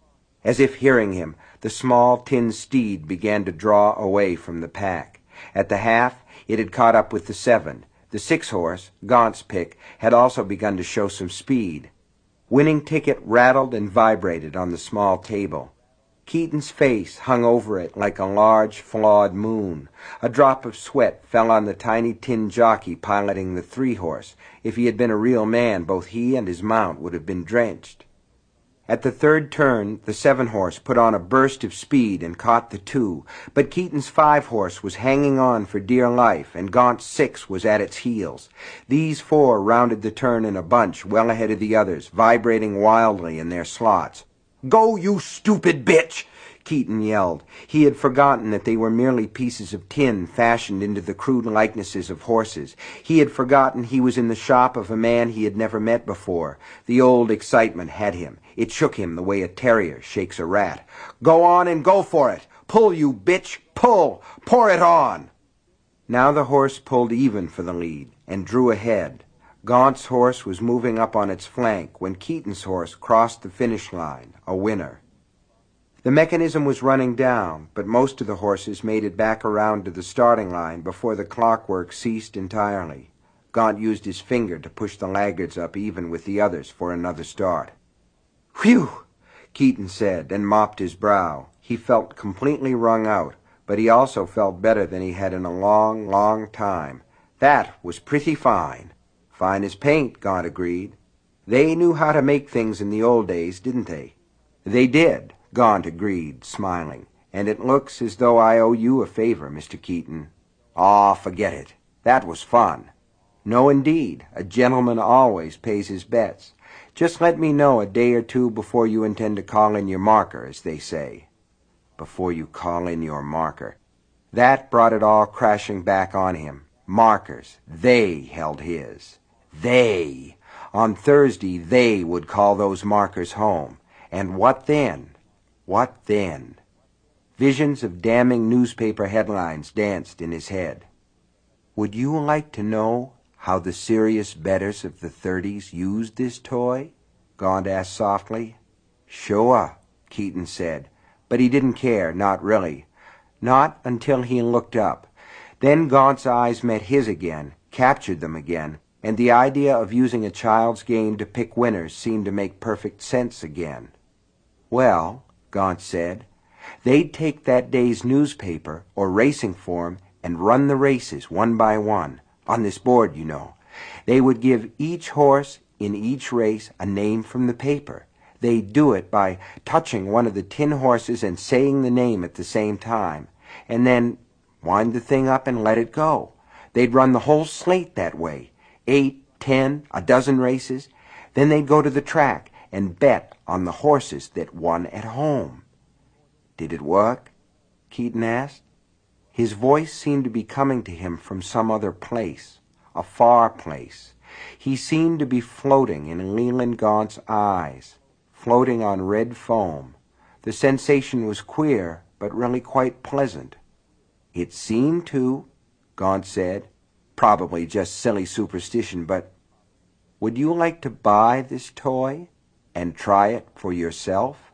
As if hearing him, the small tin steed began to draw away from the pack. At the half, it had caught up with the 7. The 6-horse, Gaunt's pick, had also begun to show some speed. Winning Ticket rattled and vibrated on the small table. Keaton's face hung over it like a large, flawed moon. A drop of sweat fell on the tiny tin jockey piloting the 3-horse. If he had been a real man, both he and his mount would have been drenched. At the third turn, the 7-horse put on a burst of speed and caught the 2, but Keaton's 5-horse was hanging on for dear life, and Gaunt's 6 was at its heels. These 4 rounded the turn in a bunch, well ahead of the others, vibrating wildly in their slots. "Go, you stupid bitch!" Keaton yelled. He had forgotten that they were merely pieces of tin fashioned into the crude likenesses of horses. He had forgotten he was in the shop of a man he had never met before. The old excitement had him. It shook him the way a terrier shakes a rat. "Go on and go for it! Pull, you bitch! Pull! Pour it on!" Now the horse pulled even for the lead and drew ahead. Gaunt's horse was moving up on its flank when Keaton's horse crossed the finish line, a winner. The mechanism was running down, but most of the horses made it back around to the starting line before the clockwork ceased entirely. Gaunt used his finger to push the laggards up even with the others for another start. "Whew!" Keaton said, and mopped his brow. He felt completely wrung out, but he also felt better than he had in a long, long time. That was pretty fine. "Fine as paint," Gaunt agreed. "They knew how to make things in the old days, didn't they?" "They did," Gaunt agreed, smiling. "And it looks as though I owe you a favor, Mr. Keaton." "Aw, forget it. That was fun." "No, indeed. A gentleman always pays his bets. Just let me know a day or two before you intend to call in your marker, as they say." Before you call in your marker. That brought it all crashing back on him. Markers. They held his. They. On Thursday they would call those markers home. And what then? What then? Visions of damning newspaper headlines danced in his head. "Would you like to know how the serious bettors of the 30s used this toy?" Gaunt asked softly. "Sure," Keaton said, but he didn't care, not really. Not until he looked up. Then Gaunt's eyes met his again, captured them again, and the idea of using a child's game to pick winners seemed to make perfect sense again. "Well," Gaunt said, "they'd take that day's newspaper or racing form and run the races one by one, on this board, you know. They would give each horse in each race a name from the paper. They'd do it by touching one of the tin horses and saying the name at the same time, and then wind the thing up and let it go. They'd run the whole slate that way, 8, 10, a dozen races. Then they'd go to the track and bet on the horses that won at home." "Did it work?" Keaton asked. His voice seemed to be coming to him from some other place, a far place. He seemed to be floating in Leland Gaunt's eyes, floating on red foam. The sensation was queer, but really quite pleasant. "It seemed to," Gaunt said. "Probably just silly superstition, but would you like to buy this toy and try it for yourself?"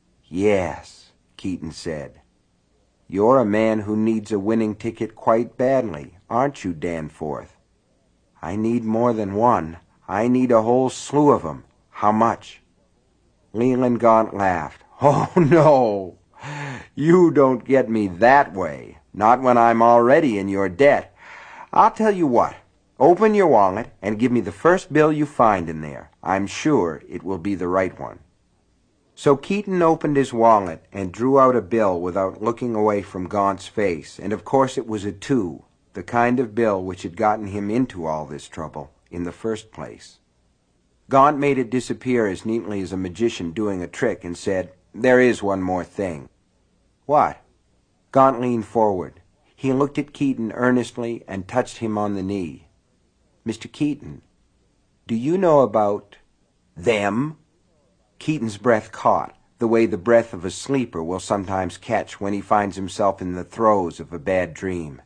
"Yes," Keaton said. "You're a man who needs a winning ticket quite badly, aren't you, Danforth?" "I need more than one. I need a whole slew of 'em. How much?" Leland Gaunt laughed. "Oh, no. You don't get me that way. Not when I'm already in your debt. I'll tell you what. Open your wallet and give me the first bill you find in there. I'm sure it will be the right one." So Keaton opened his wallet and drew out a bill without looking away from Gaunt's face, and of course it was a 2, the kind of bill which had gotten him into all this trouble in the first place. Gaunt made it disappear as neatly as a magician doing a trick and said, "There is one more thing." "What?" Gaunt leaned forward. He looked at Keaton earnestly and touched him on the knee. "Mr. Keaton, do you know about them?" Keaton's breath caught, the way the breath of a sleeper will sometimes catch when he finds himself in the throes of a bad dream.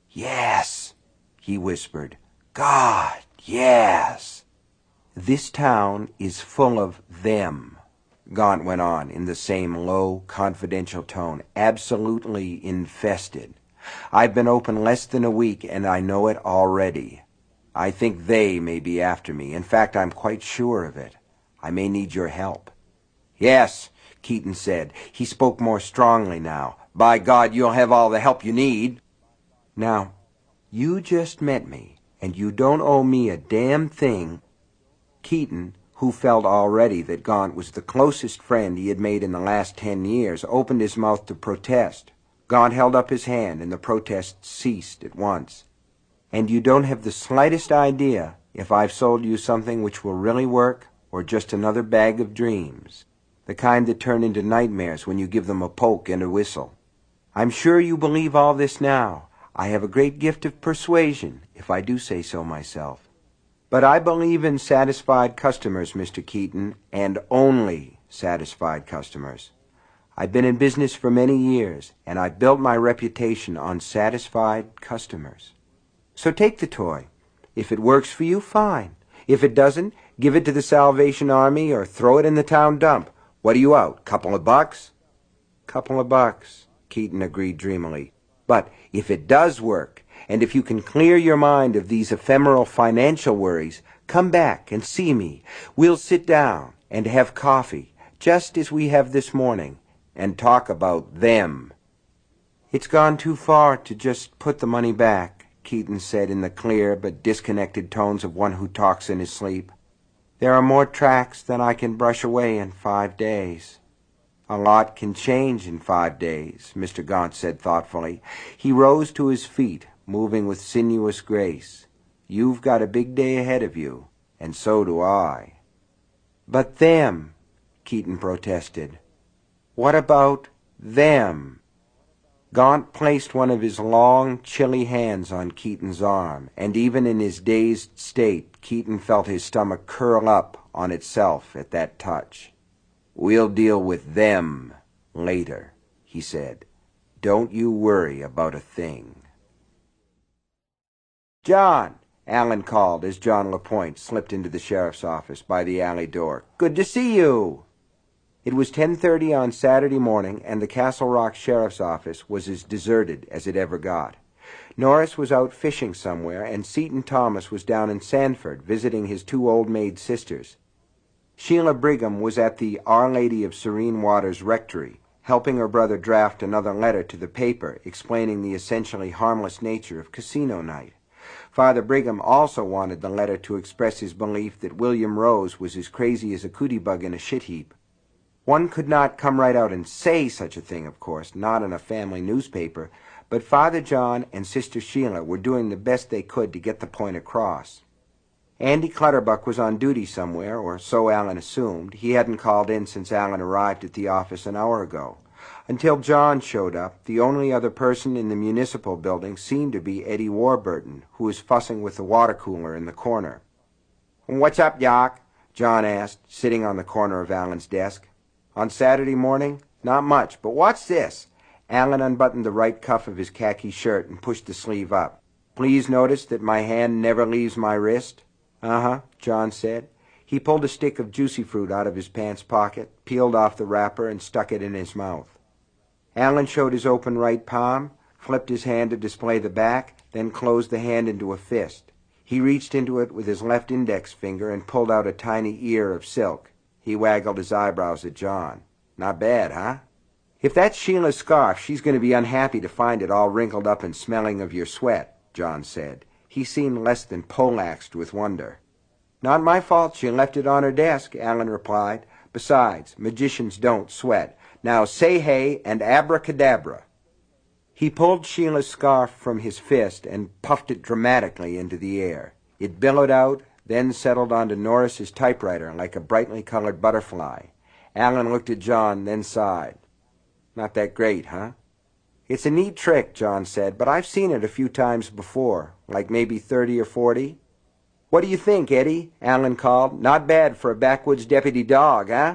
"Yes," he whispered. "God, yes." "This town is full of them," Gaunt went on in the same low, confidential tone. "Absolutely infested. I've been open less than a week, and I know it already. I think they may be after me. In fact, I'm quite sure of it. I may need your help." "Yes," Keaton said. He spoke more strongly now. "By God, you'll have all the help you need." "Now, you just met me, and you don't owe me a damn thing." Keaton, who felt already that Gaunt was the closest friend he had made in the last 10 years, opened his mouth to protest. Gaunt held up his hand, and the protest ceased at once. "And you don't have the slightest idea if I've sold you something which will really work, or just another bag of dreams, the kind that turn into nightmares when you give them a poke and a whistle. I'm sure you believe all this now. I have a great gift of persuasion, if I do say so myself. But I believe in satisfied customers, Mr. Keaton, and only satisfied customers. I've been in business for many years, and I've built my reputation on satisfied customers. So take the toy. If it works for you, fine. If it doesn't, give it to the Salvation Army or throw it in the town dump. What are you out, couple of bucks?" "Couple of bucks," Keaton agreed dreamily. "But if it does work, and if you can clear your mind of these ephemeral financial worries, come back and see me. We'll sit down and have coffee, just as we have this morning, and talk about them." "It's gone too far to just put the money back," Keaton said in the clear but disconnected tones of one who talks in his sleep. "There are more tracks than I can brush away in 5 days." "A lot can change in 5 days," Mr. Gaunt said thoughtfully. He rose to his feet, moving with sinuous grace. "You've got a big day ahead of you, and so do I." "But them," Keaton protested. "What about them?" Gaunt placed one of his long, chilly hands on Keaton's arm, and even in his dazed state, Keaton felt his stomach curl up on itself at that touch. "We'll deal with them later," he said. "Don't you worry about a thing." "John," Allen called as John LaPointe slipped into the sheriff's office by the alley door. "Good to see you." It was 10:30 on Saturday morning, and the Castle Rock Sheriff's Office was as deserted as it ever got. Norris was out fishing somewhere, and Seton Thomas was down in Sanford visiting his 2 old maid sisters. Sheila Brigham was at the Our Lady of Serene Waters Rectory, helping her brother draft another letter to the paper explaining the essentially harmless nature of casino night. Father Brigham also wanted the letter to express his belief that William Rose was as crazy as a cootie bug in a shit heap. One could not come right out and say such a thing, of course, not in a family newspaper, but Father John and Sister Sheila were doing the best they could to get the point across. Andy Clutterbuck was on duty somewhere, or so Allen assumed. He hadn't called in since Allen arrived at the office an hour ago. Until John showed up, the only other person in the municipal building seemed to be Eddie Warburton, who was fussing with the water cooler in the corner. "What's up, Yock?" John asked, sitting on the corner of Allen's desk. "On Saturday morning? Not much, but what's this?" Allen unbuttoned the right cuff of his khaki shirt and pushed the sleeve up. "Please notice that my hand never leaves my wrist." "Uh-huh," John said. He pulled a stick of juicy fruit out of his pants pocket, peeled off the wrapper, and stuck it in his mouth. Allen showed his open right palm, flipped his hand to display the back, then closed the hand into a fist. He reached into it with his left index finger and pulled out a tiny ear of silk. He waggled his eyebrows at John. "Not bad, huh?" "If that's Sheila's scarf, she's going to be unhappy to find it all wrinkled up and smelling of your sweat," John said. He seemed less than poleaxed with wonder. "Not my fault she left it on her desk," Allen replied. "Besides, magicians don't sweat. Now say hey and abracadabra." He pulled Sheila's scarf from his fist and puffed it dramatically into the air. It billowed out, then settled onto Norris's typewriter like a brightly colored butterfly. Alan looked at John, then sighed. Not that great, huh? It's a neat trick, John said, but I've seen it a few times before, like maybe 30 or 40. What do you think, Eddie? Alan called. Not bad for a backwoods deputy dog, huh?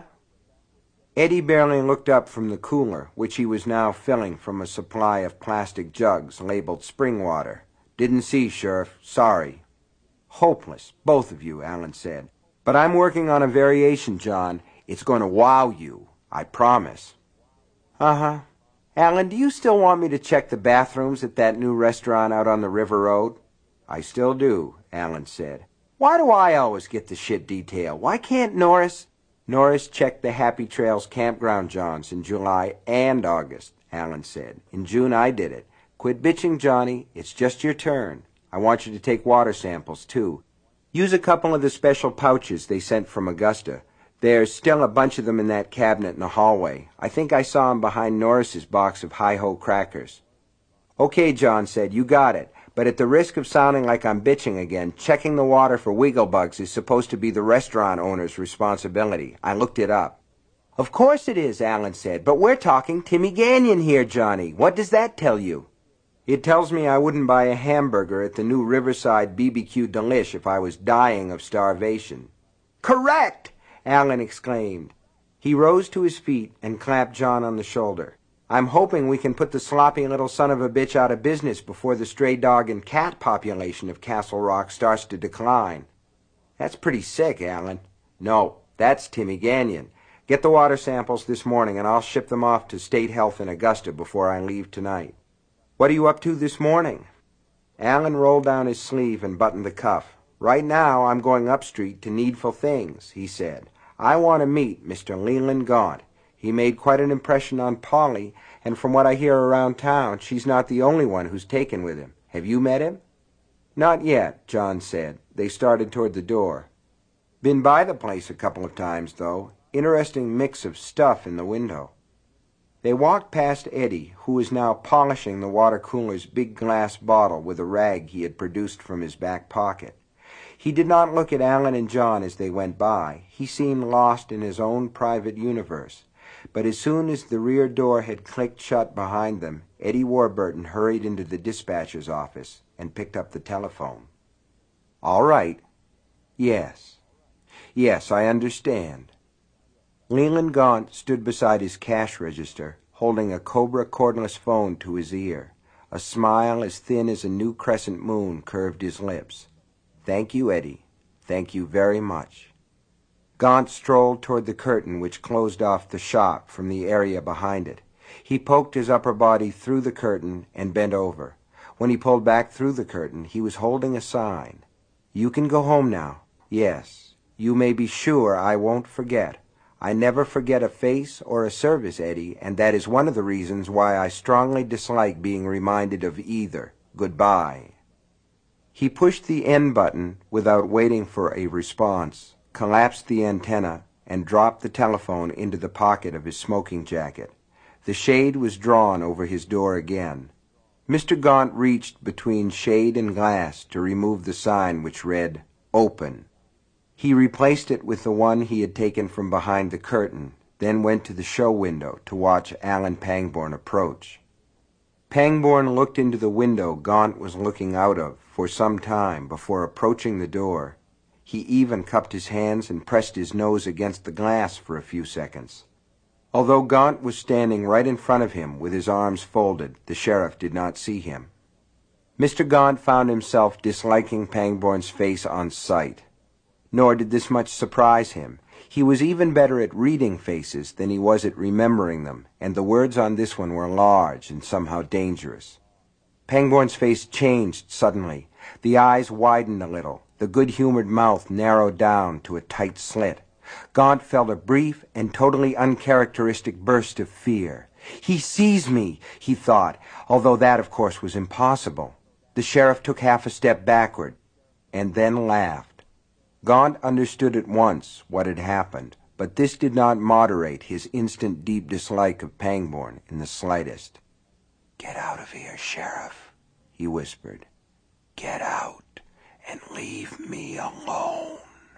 Eddie barely looked up from the cooler, which he was now filling from a supply of plastic jugs labeled spring water. Didn't see, Sheriff. Sorry. Hopeless, both of you, Alan said. But I'm working on a variation, John. It's going to wow you. I promise. Uh-huh. Alan, do you still want me to check the bathrooms at that new restaurant out on the River Road? I still do, Alan said. Why do I always get the shit detail? Why can't Norris? Norris checked the Happy Trails campground Johns in July and August, Alan said. In June I did it. Quit bitching, Johnny. It's just your turn. I want you to take water samples, too. Use a couple of the special pouches they sent from Augusta. There's still a bunch of them in that cabinet in the hallway. I think I saw 'em behind Norris's box of Hi-Ho crackers. Okay, John said, you got it. But at the risk of sounding like I'm bitching again, checking the water for wiggle bugs is supposed to be the restaurant owner's responsibility. I looked it up. Of course it is, Alan said, but we're talking Timmy Gagnon here, Johnny. What does that tell you? It tells me I wouldn't buy a hamburger at the new Riverside BBQ Delish if I was dying of starvation. Correct! Alan exclaimed. He rose to his feet and clapped John on the shoulder. I'm hoping we can put the sloppy little son of a bitch out of business before the stray dog and cat population of Castle Rock starts to decline. That's pretty sick, Alan. No, that's Timmy Gagnon. Get the water samples this morning and I'll ship them off to State Health in Augusta before I leave tonight. What are you up to this morning? Alan rolled down his sleeve and buttoned the cuff. Right now I'm going up street to Needful Things, he said. I want to meet Mr. Leland Gaunt. He made quite an impression on Polly, and from what I hear around town, she's not the only one who's taken with him. Have you met him? Not yet, John said. They started toward the door. Been by the place a couple of times, though. Interesting mix of stuff in the window. They walked past Eddie, who was now polishing the water cooler's big glass bottle with a rag he had produced from his back pocket. He did not look at Alan and John as they went by. He seemed lost in his own private universe. But as soon as the rear door had clicked shut behind them, Eddie Warburton hurried into the dispatcher's office and picked up the telephone. All right. Yes. Yes, I understand. Leland Gaunt stood beside his cash register, holding a Cobra cordless phone to his ear. A smile as thin as a new crescent moon curved his lips. Thank you, Eddie. Thank you very much. Gaunt strolled toward the curtain which closed off the shop from the area behind it. He poked his upper body through the curtain and bent over. When he pulled back through the curtain, he was holding a sign. You can go home now. Yes, you may be sure I won't forget. I never forget a face or a service, Eddie, and that is one of the reasons why I strongly dislike being reminded of either. Goodbye. He pushed the end button without waiting for a response, collapsed the antenna, and dropped the telephone into the pocket of his smoking jacket. The shade was drawn over his door again. Mr. Gaunt reached between shade and glass to remove the sign which read, Open. He replaced it with the one he had taken from behind the curtain, then went to the show window to watch Alan Pangborn approach. Pangborn looked into the window Gaunt was looking out of for some time before approaching the door. He even cupped his hands and pressed his nose against the glass for a few seconds. Although Gaunt was standing right in front of him with his arms folded, the sheriff did not see him. Mr. Gaunt found himself disliking Pangborn's face on sight. Nor did this much surprise him. He was even better at reading faces than he was at remembering them, and the words on this one were large and somehow dangerous. Pangborn's face changed suddenly. The eyes widened a little. The good-humored mouth narrowed down to a tight slit. Gaunt felt a brief and totally uncharacteristic burst of fear. He sees me, he thought, although that, of course, was impossible. The sheriff took half a step backward, and then laughed. Gaunt understood at once what had happened, but this did not moderate his instant deep dislike of Pangborn in the slightest. "Get out of here, Sheriff," he whispered. "Get out, and leave me alone.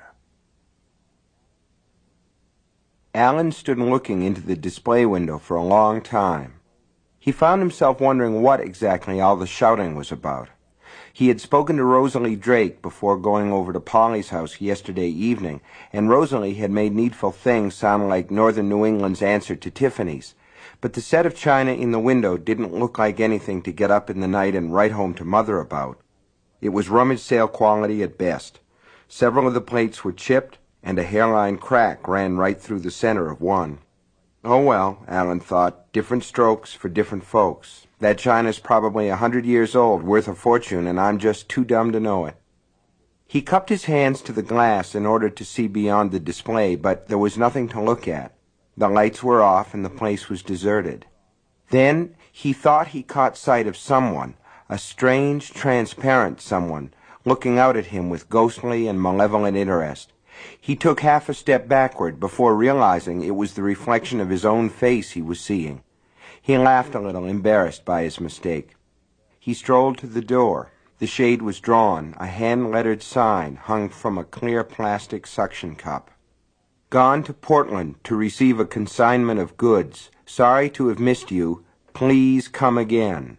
Alan stood looking into the display window for a long time. He found himself wondering what exactly all the shouting was about. He had spoken to Rosalie Drake before going over to Polly's house yesterday evening, and Rosalie had made Needful Things sound like northern New England's answer to Tiffany's. But the set of china in the window didn't look like anything to get up in the night and write home to Mother about. It was rummage sale quality at best. Several of the plates were chipped, and a hairline crack ran right through the center of one. Oh well, Alan thought, different strokes for different folks. That china's probably 100 years old, worth a fortune, and I'm just too dumb to know it. He cupped his hands to the glass in order to see beyond the display, but there was nothing to look at. The lights were off, and the place was deserted. Then he thought he caught sight of someone, a strange, transparent someone, looking out at him with ghostly and malevolent interest. He took half a step backward before realizing it was the reflection of his own face he was seeing. He laughed a little, embarrassed by his mistake. He strolled to the door. The shade was drawn. A hand-lettered sign hung from a clear plastic suction cup. Gone to Portland to receive a consignment of goods. Sorry to have missed you. Please come again.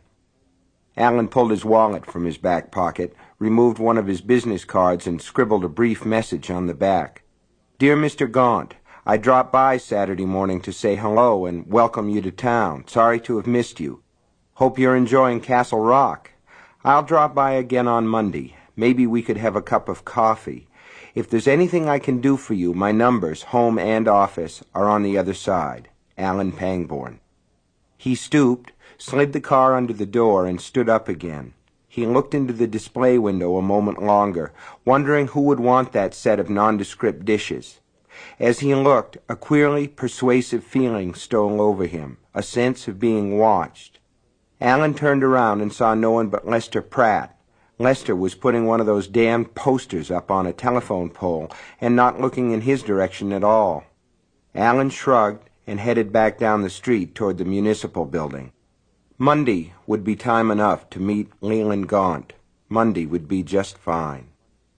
Alan pulled his wallet from his back pocket, removed one of his business cards, and scribbled a brief message on the back. Dear Mr. Gaunt, I dropped by Saturday morning to say hello and welcome you to town. Sorry to have missed you. Hope you're enjoying Castle Rock. I'll drop by again on Monday. Maybe we could have a cup of coffee. If there's anything I can do for you, my numbers, home and office, are on the other side. Alan Pangborn. He stooped, slid the car under the door, and stood up again. He looked into the display window a moment longer, wondering who would want that set of nondescript dishes. As he looked, a queerly persuasive feeling stole over him, a sense of being watched. Alan turned around and saw no one but Lester Pratt. Lester was putting one of those damned posters up on a telephone pole and not looking in his direction at all. Alan shrugged and headed back down the street toward the municipal building. Monday would be time enough to meet Leland Gaunt. Monday would be just fine.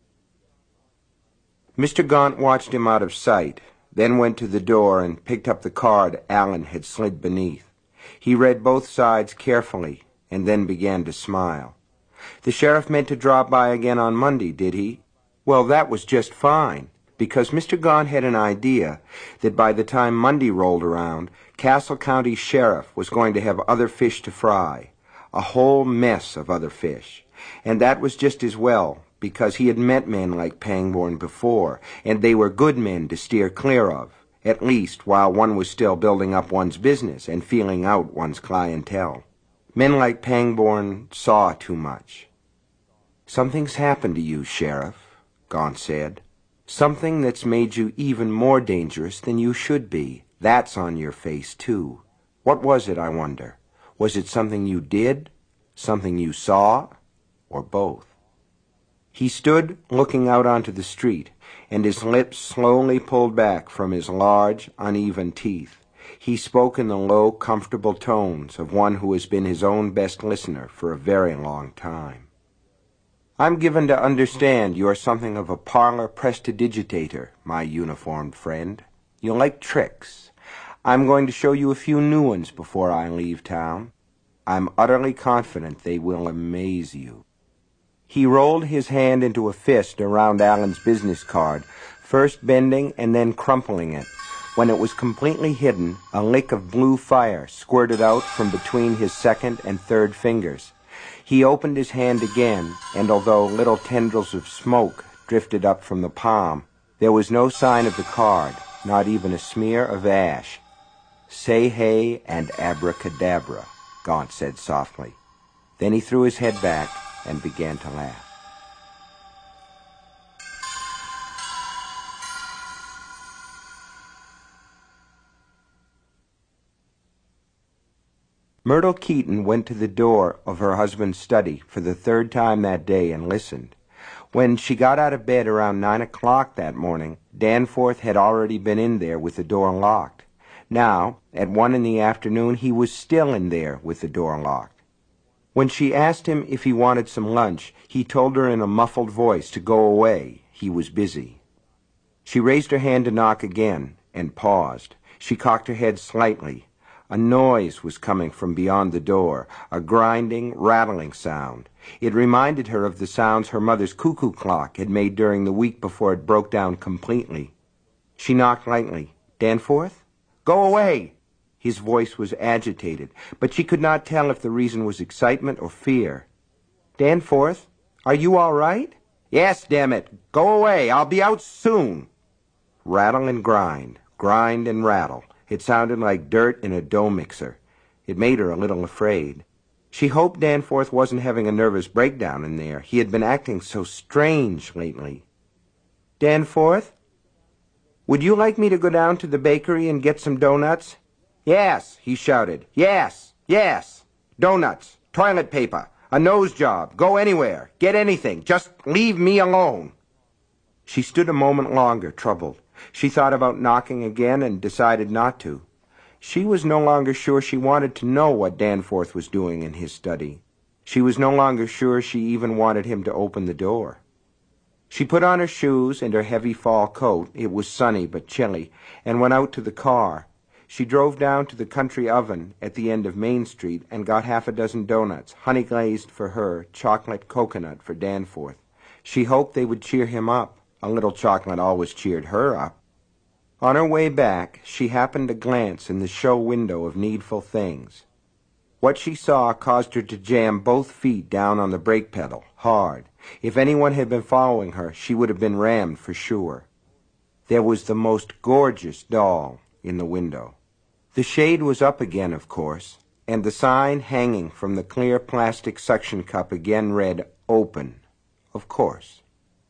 Mr. Gaunt watched him out of sight, then went to the door and picked up the card Alan had slid beneath. He read both sides carefully and then began to smile. The sheriff meant to drop by again on Monday, did he? Well, that was just fine, because Mr. Gaunt had an idea that by the time Monday rolled around, Castle County Sheriff was going to have other fish to fry, a whole mess of other fish. And that was just as well, because he had met men like Pangborn before, and they were good men to steer clear of, at least while one was still building up one's business and feeling out one's clientele. Men like Pangborn saw too much. Something's happened to you, Sheriff, Gaunt said. Something that's made you even more dangerous than you should be. That's on your face, too. What was it, I wonder? Was it something you did? Something you saw? Or both? He stood looking out onto the street, and his lips slowly pulled back from his large, uneven teeth. He spoke in the low, comfortable tones of one who has been his own best listener for a very long time. I'm given to understand you're something of a parlor prestidigitator, my uniformed friend. You like tricks. I'm going to show you a few new ones before I leave town. I'm utterly confident they will amaze you. He rolled his hand into a fist around Alan's business card, first bending and then crumpling it. When it was completely hidden, a lick of blue fire squirted out from between his second and third fingers. He opened his hand again, and although little tendrils of smoke drifted up from the palm, there was no sign of the card, not even a smear of ash. Say hey and abracadabra, Gaunt said softly. Then he threw his head back and began to laugh. Myrtle Keaton went to the door of her husband's study for the third time that day and listened. When she got out of bed around 9 o'clock that morning, Danforth had already been in there with the door locked. Now, at 1 in the afternoon, he was still in there with the door locked. When she asked him if he wanted some lunch, he told her in a muffled voice to go away. He was busy. She raised her hand to knock again, and paused. She cocked her head slightly. A noise was coming from beyond the door, a grinding, rattling sound. It reminded her of the sounds her mother's cuckoo clock had made during the week before it broke down completely. She knocked lightly. "Danforth?" "Go away!" His voice was agitated, but she could not tell if the reason was excitement or fear. "Danforth, are you all right?" "Yes, damn it! Go away! I'll be out soon!" Rattle and grind, grind and rattle. It sounded like dirt in a dough mixer. It made her a little afraid. She hoped Danforth wasn't having a nervous breakdown in there. He had been acting so strange lately. "Danforth, would you like me to go down to the bakery and get some doughnuts?" "Yes," he shouted. "Yes, yes. Doughnuts, toilet paper, a nose job. Go anywhere. Get anything. Just leave me alone." She stood a moment longer, troubled. She thought about knocking again and decided not to. She was no longer sure she wanted to know what Danforth was doing in his study. She was no longer sure she even wanted him to open the door. She put on her shoes and her heavy fall coat — it was sunny but chilly — and went out to the car. She drove down to the country oven at the end of Main Street and got half a dozen doughnuts, honey-glazed for her, chocolate coconut for Danforth. She hoped they would cheer him up. A little chocolate always cheered her up. On her way back, she happened to glance in the show window of Needful Things. What she saw caused her to jam both feet down on the brake pedal, hard. If anyone had been following her, she would have been rammed for sure. There was the most gorgeous doll in the window. The shade was up again, of course, and the sign hanging from the clear plastic suction cup again read, "Open," of course.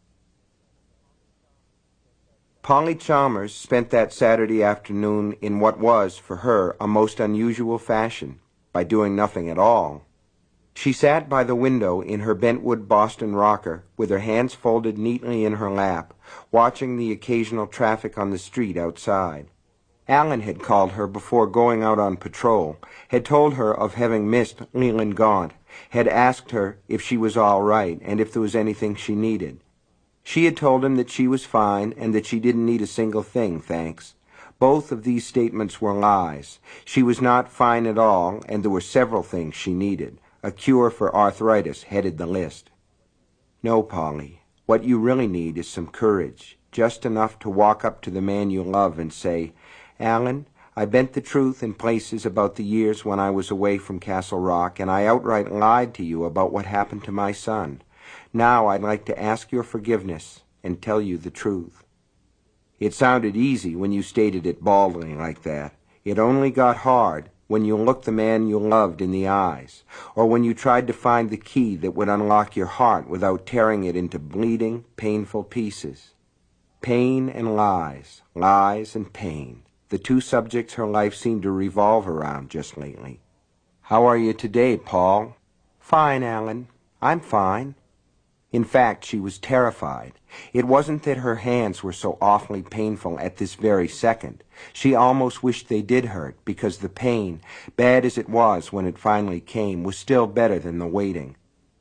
Polly Chalmers spent that Saturday afternoon in what was, for her, a most unusual fashion, by doing nothing at all. She sat by the window in her bentwood Boston rocker, with her hands folded neatly in her lap, watching the occasional traffic on the street outside. Allen had called her before going out on patrol, had told her of having missed Leland Gaunt, had asked her if she was all right and if there was anything she needed. She had told him that she was fine and that she didn't need a single thing, thanks. Both of these statements were lies. She was not fine at all, and there were several things she needed. A cure for arthritis headed the list. "No, Polly, what you really need is some courage, just enough to walk up to the man you love and say, 'Allen, I bent the truth in places about the years when I was away from Castle Rock, and I outright lied to you about what happened to my son. Now I'd like to ask your forgiveness and tell you the truth.'" It sounded easy when you stated it baldly like that. It only got hard when you looked the man you loved in the eyes, or when you tried to find the key that would unlock your heart without tearing it into bleeding, painful pieces. Pain and lies, lies and pain, the two subjects her life seemed to revolve around just lately. "How are you today, Paul?" "Fine, Allen. I'm fine." In fact, she was terrified. It wasn't that her hands were so awfully painful at this very second. She almost wished they did hurt, because the pain, bad as it was when it finally came, was still better than the waiting.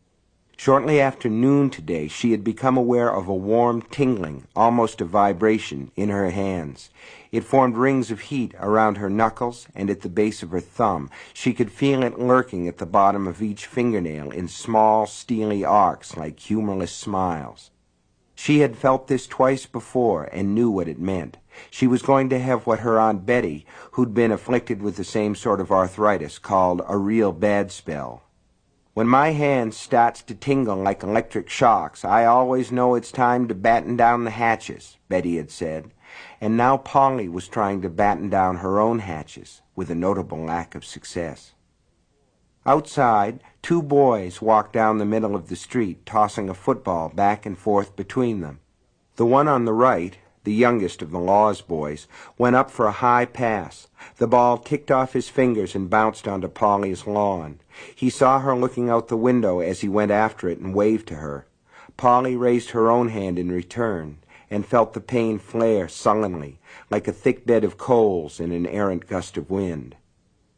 Shortly after noon today, she had become aware of a warm tingling, almost a vibration, in her hands. It formed rings of heat around her knuckles and at the base of her thumb. She could feel it lurking at the bottom of each fingernail in small, steely arcs like humorless smiles. She had felt this twice before and knew what it meant. She was going to have what her Aunt Betty, who'd been afflicted with the same sort of arthritis, called a real bad spell. "When my hand starts to tingle like electric shocks, I always know it's time to batten down the hatches," Betty had said. And now Polly was trying to batten down her own hatches, with a notable lack of success. Outside, two boys walked down the middle of the street, tossing a football back and forth between them. The one on the right, the youngest of the Laws boys, went up for a high pass. The ball ticked off his fingers and bounced onto Polly's lawn. He saw her looking out the window as he went after it and waved to her. Polly raised her own hand in return and felt the pain flare sullenly, like a thick bed of coals in an errant gust of wind.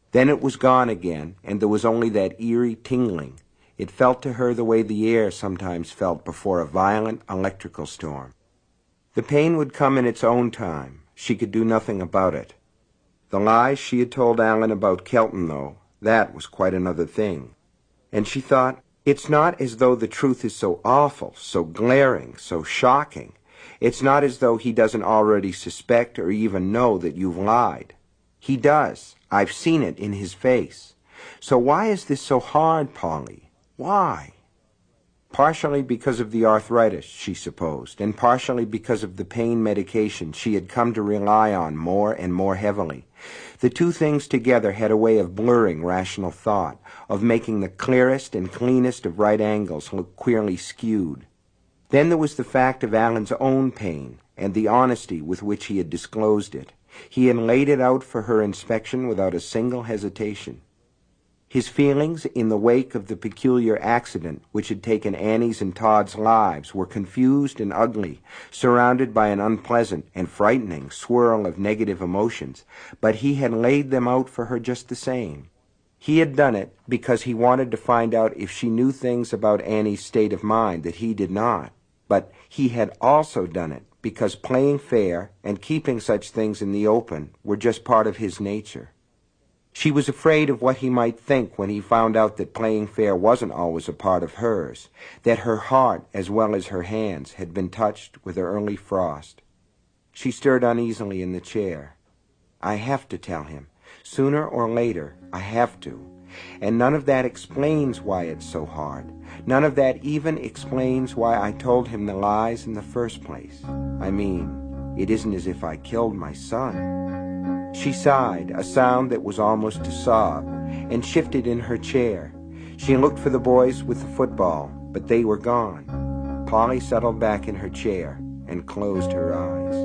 Then it was gone again, and there was only that eerie tingling. It felt to her the way the air sometimes felt before a violent electrical storm. The pain would come in its own time. She could do nothing about it. The lies she had told Alan about Kelton, though, that was quite another thing. And she thought, it's not as though the truth is so awful, so glaring, so shocking. It's not as though he doesn't already suspect or even know that you've lied. He does. I've seen it in his face. So why is this so hard, Polly? Why? Partially because of the arthritis, she supposed, and partially because of the pain medication she had come to rely on more and more heavily. The two things together had a way of blurring rational thought, of making the clearest and cleanest of right angles look queerly skewed. Then there was the fact of Alan's own pain, and the honesty with which he had disclosed it. He had laid it out for her inspection without a single hesitation. His feelings in the wake of the peculiar accident which had taken Annie's and Todd's lives were confused and ugly, surrounded by an unpleasant and frightening swirl of negative emotions, but he had laid them out for her just the same. He had done it because he wanted to find out if she knew things about Annie's state of mind that he did not, but he had also done it because playing fair and keeping such things in the open were just part of his nature. She was afraid of what he might think when he found out that playing fair wasn't always a part of hers, that her heart as well as her hands had been touched with early frost. She stirred uneasily in the chair. I have to tell him. Sooner or later, I have to. And none of that explains why it's so hard. None of that even explains why I told him the lies in the first place. I mean, it isn't as if I killed my son. She sighed, a sound that was almost a sob, and shifted in her chair. She looked for the boys with the football, but they were gone. Polly settled back in her chair and closed her eyes.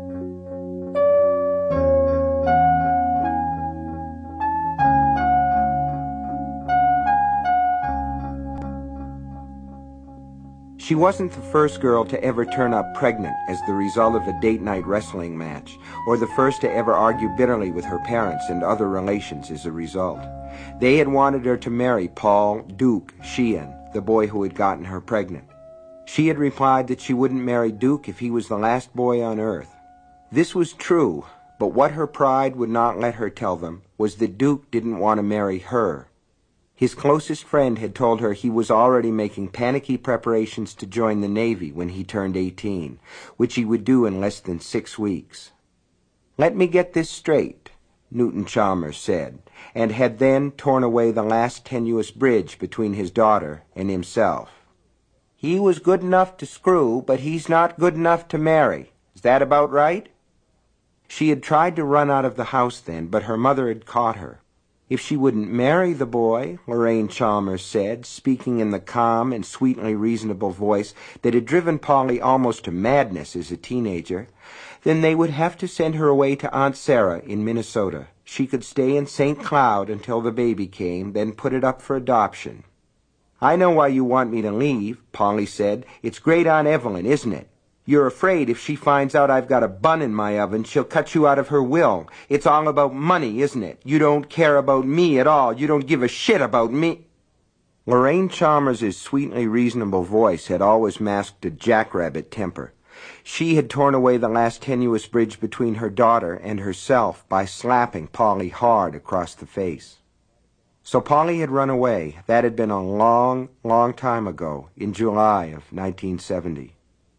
She wasn't the first girl to ever turn up pregnant as the result of a date-night wrestling match, or the first to ever argue bitterly with her parents and other relations as a result. They had wanted her to marry Paul Duke Sheehan, the boy who had gotten her pregnant. She had replied that she wouldn't marry Duke if he was the last boy on earth. This was true, but what her pride would not let her tell them was that Duke didn't want to marry her. His closest friend had told her he was already making panicky preparations to join the Navy when he turned 18, which he would do in less than 6 weeks. Let me get this straight, Newton Chalmers said, and had then torn away the last tenuous bridge between his daughter and himself. He was good enough to screw, but he's not good enough to marry. Is that about right? She had tried to run out of the house then, but her mother had caught her. If she wouldn't marry the boy, Lorraine Chalmers said, speaking in the calm and sweetly reasonable voice that had driven Polly almost to madness as a teenager, then they would have to send her away to Aunt Sarah in Minnesota. She could stay in St. Cloud until the baby came, then put it up for adoption. I know why you want me to leave, Polly said. It's great Aunt Evelyn, isn't it? You're afraid if she finds out I've got a bun in my oven, she'll cut you out of her will. It's all about money, isn't it? You don't care about me at all. You don't give a shit about me. Lorraine Chalmers' sweetly reasonable voice had always masked a jackrabbit temper. She had torn away the last tenuous bridge between her daughter and herself by slapping Polly hard across the face. So Polly had run away. That had been a long, long time ago, in July of 1970.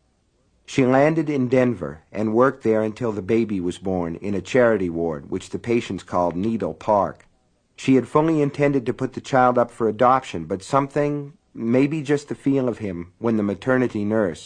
She landed in Denver and worked there until the baby was born in a charity ward, which the patients called Needle Park. She had fully intended to put the child up for adoption, but something, maybe just the feel of him, when the maternity nurse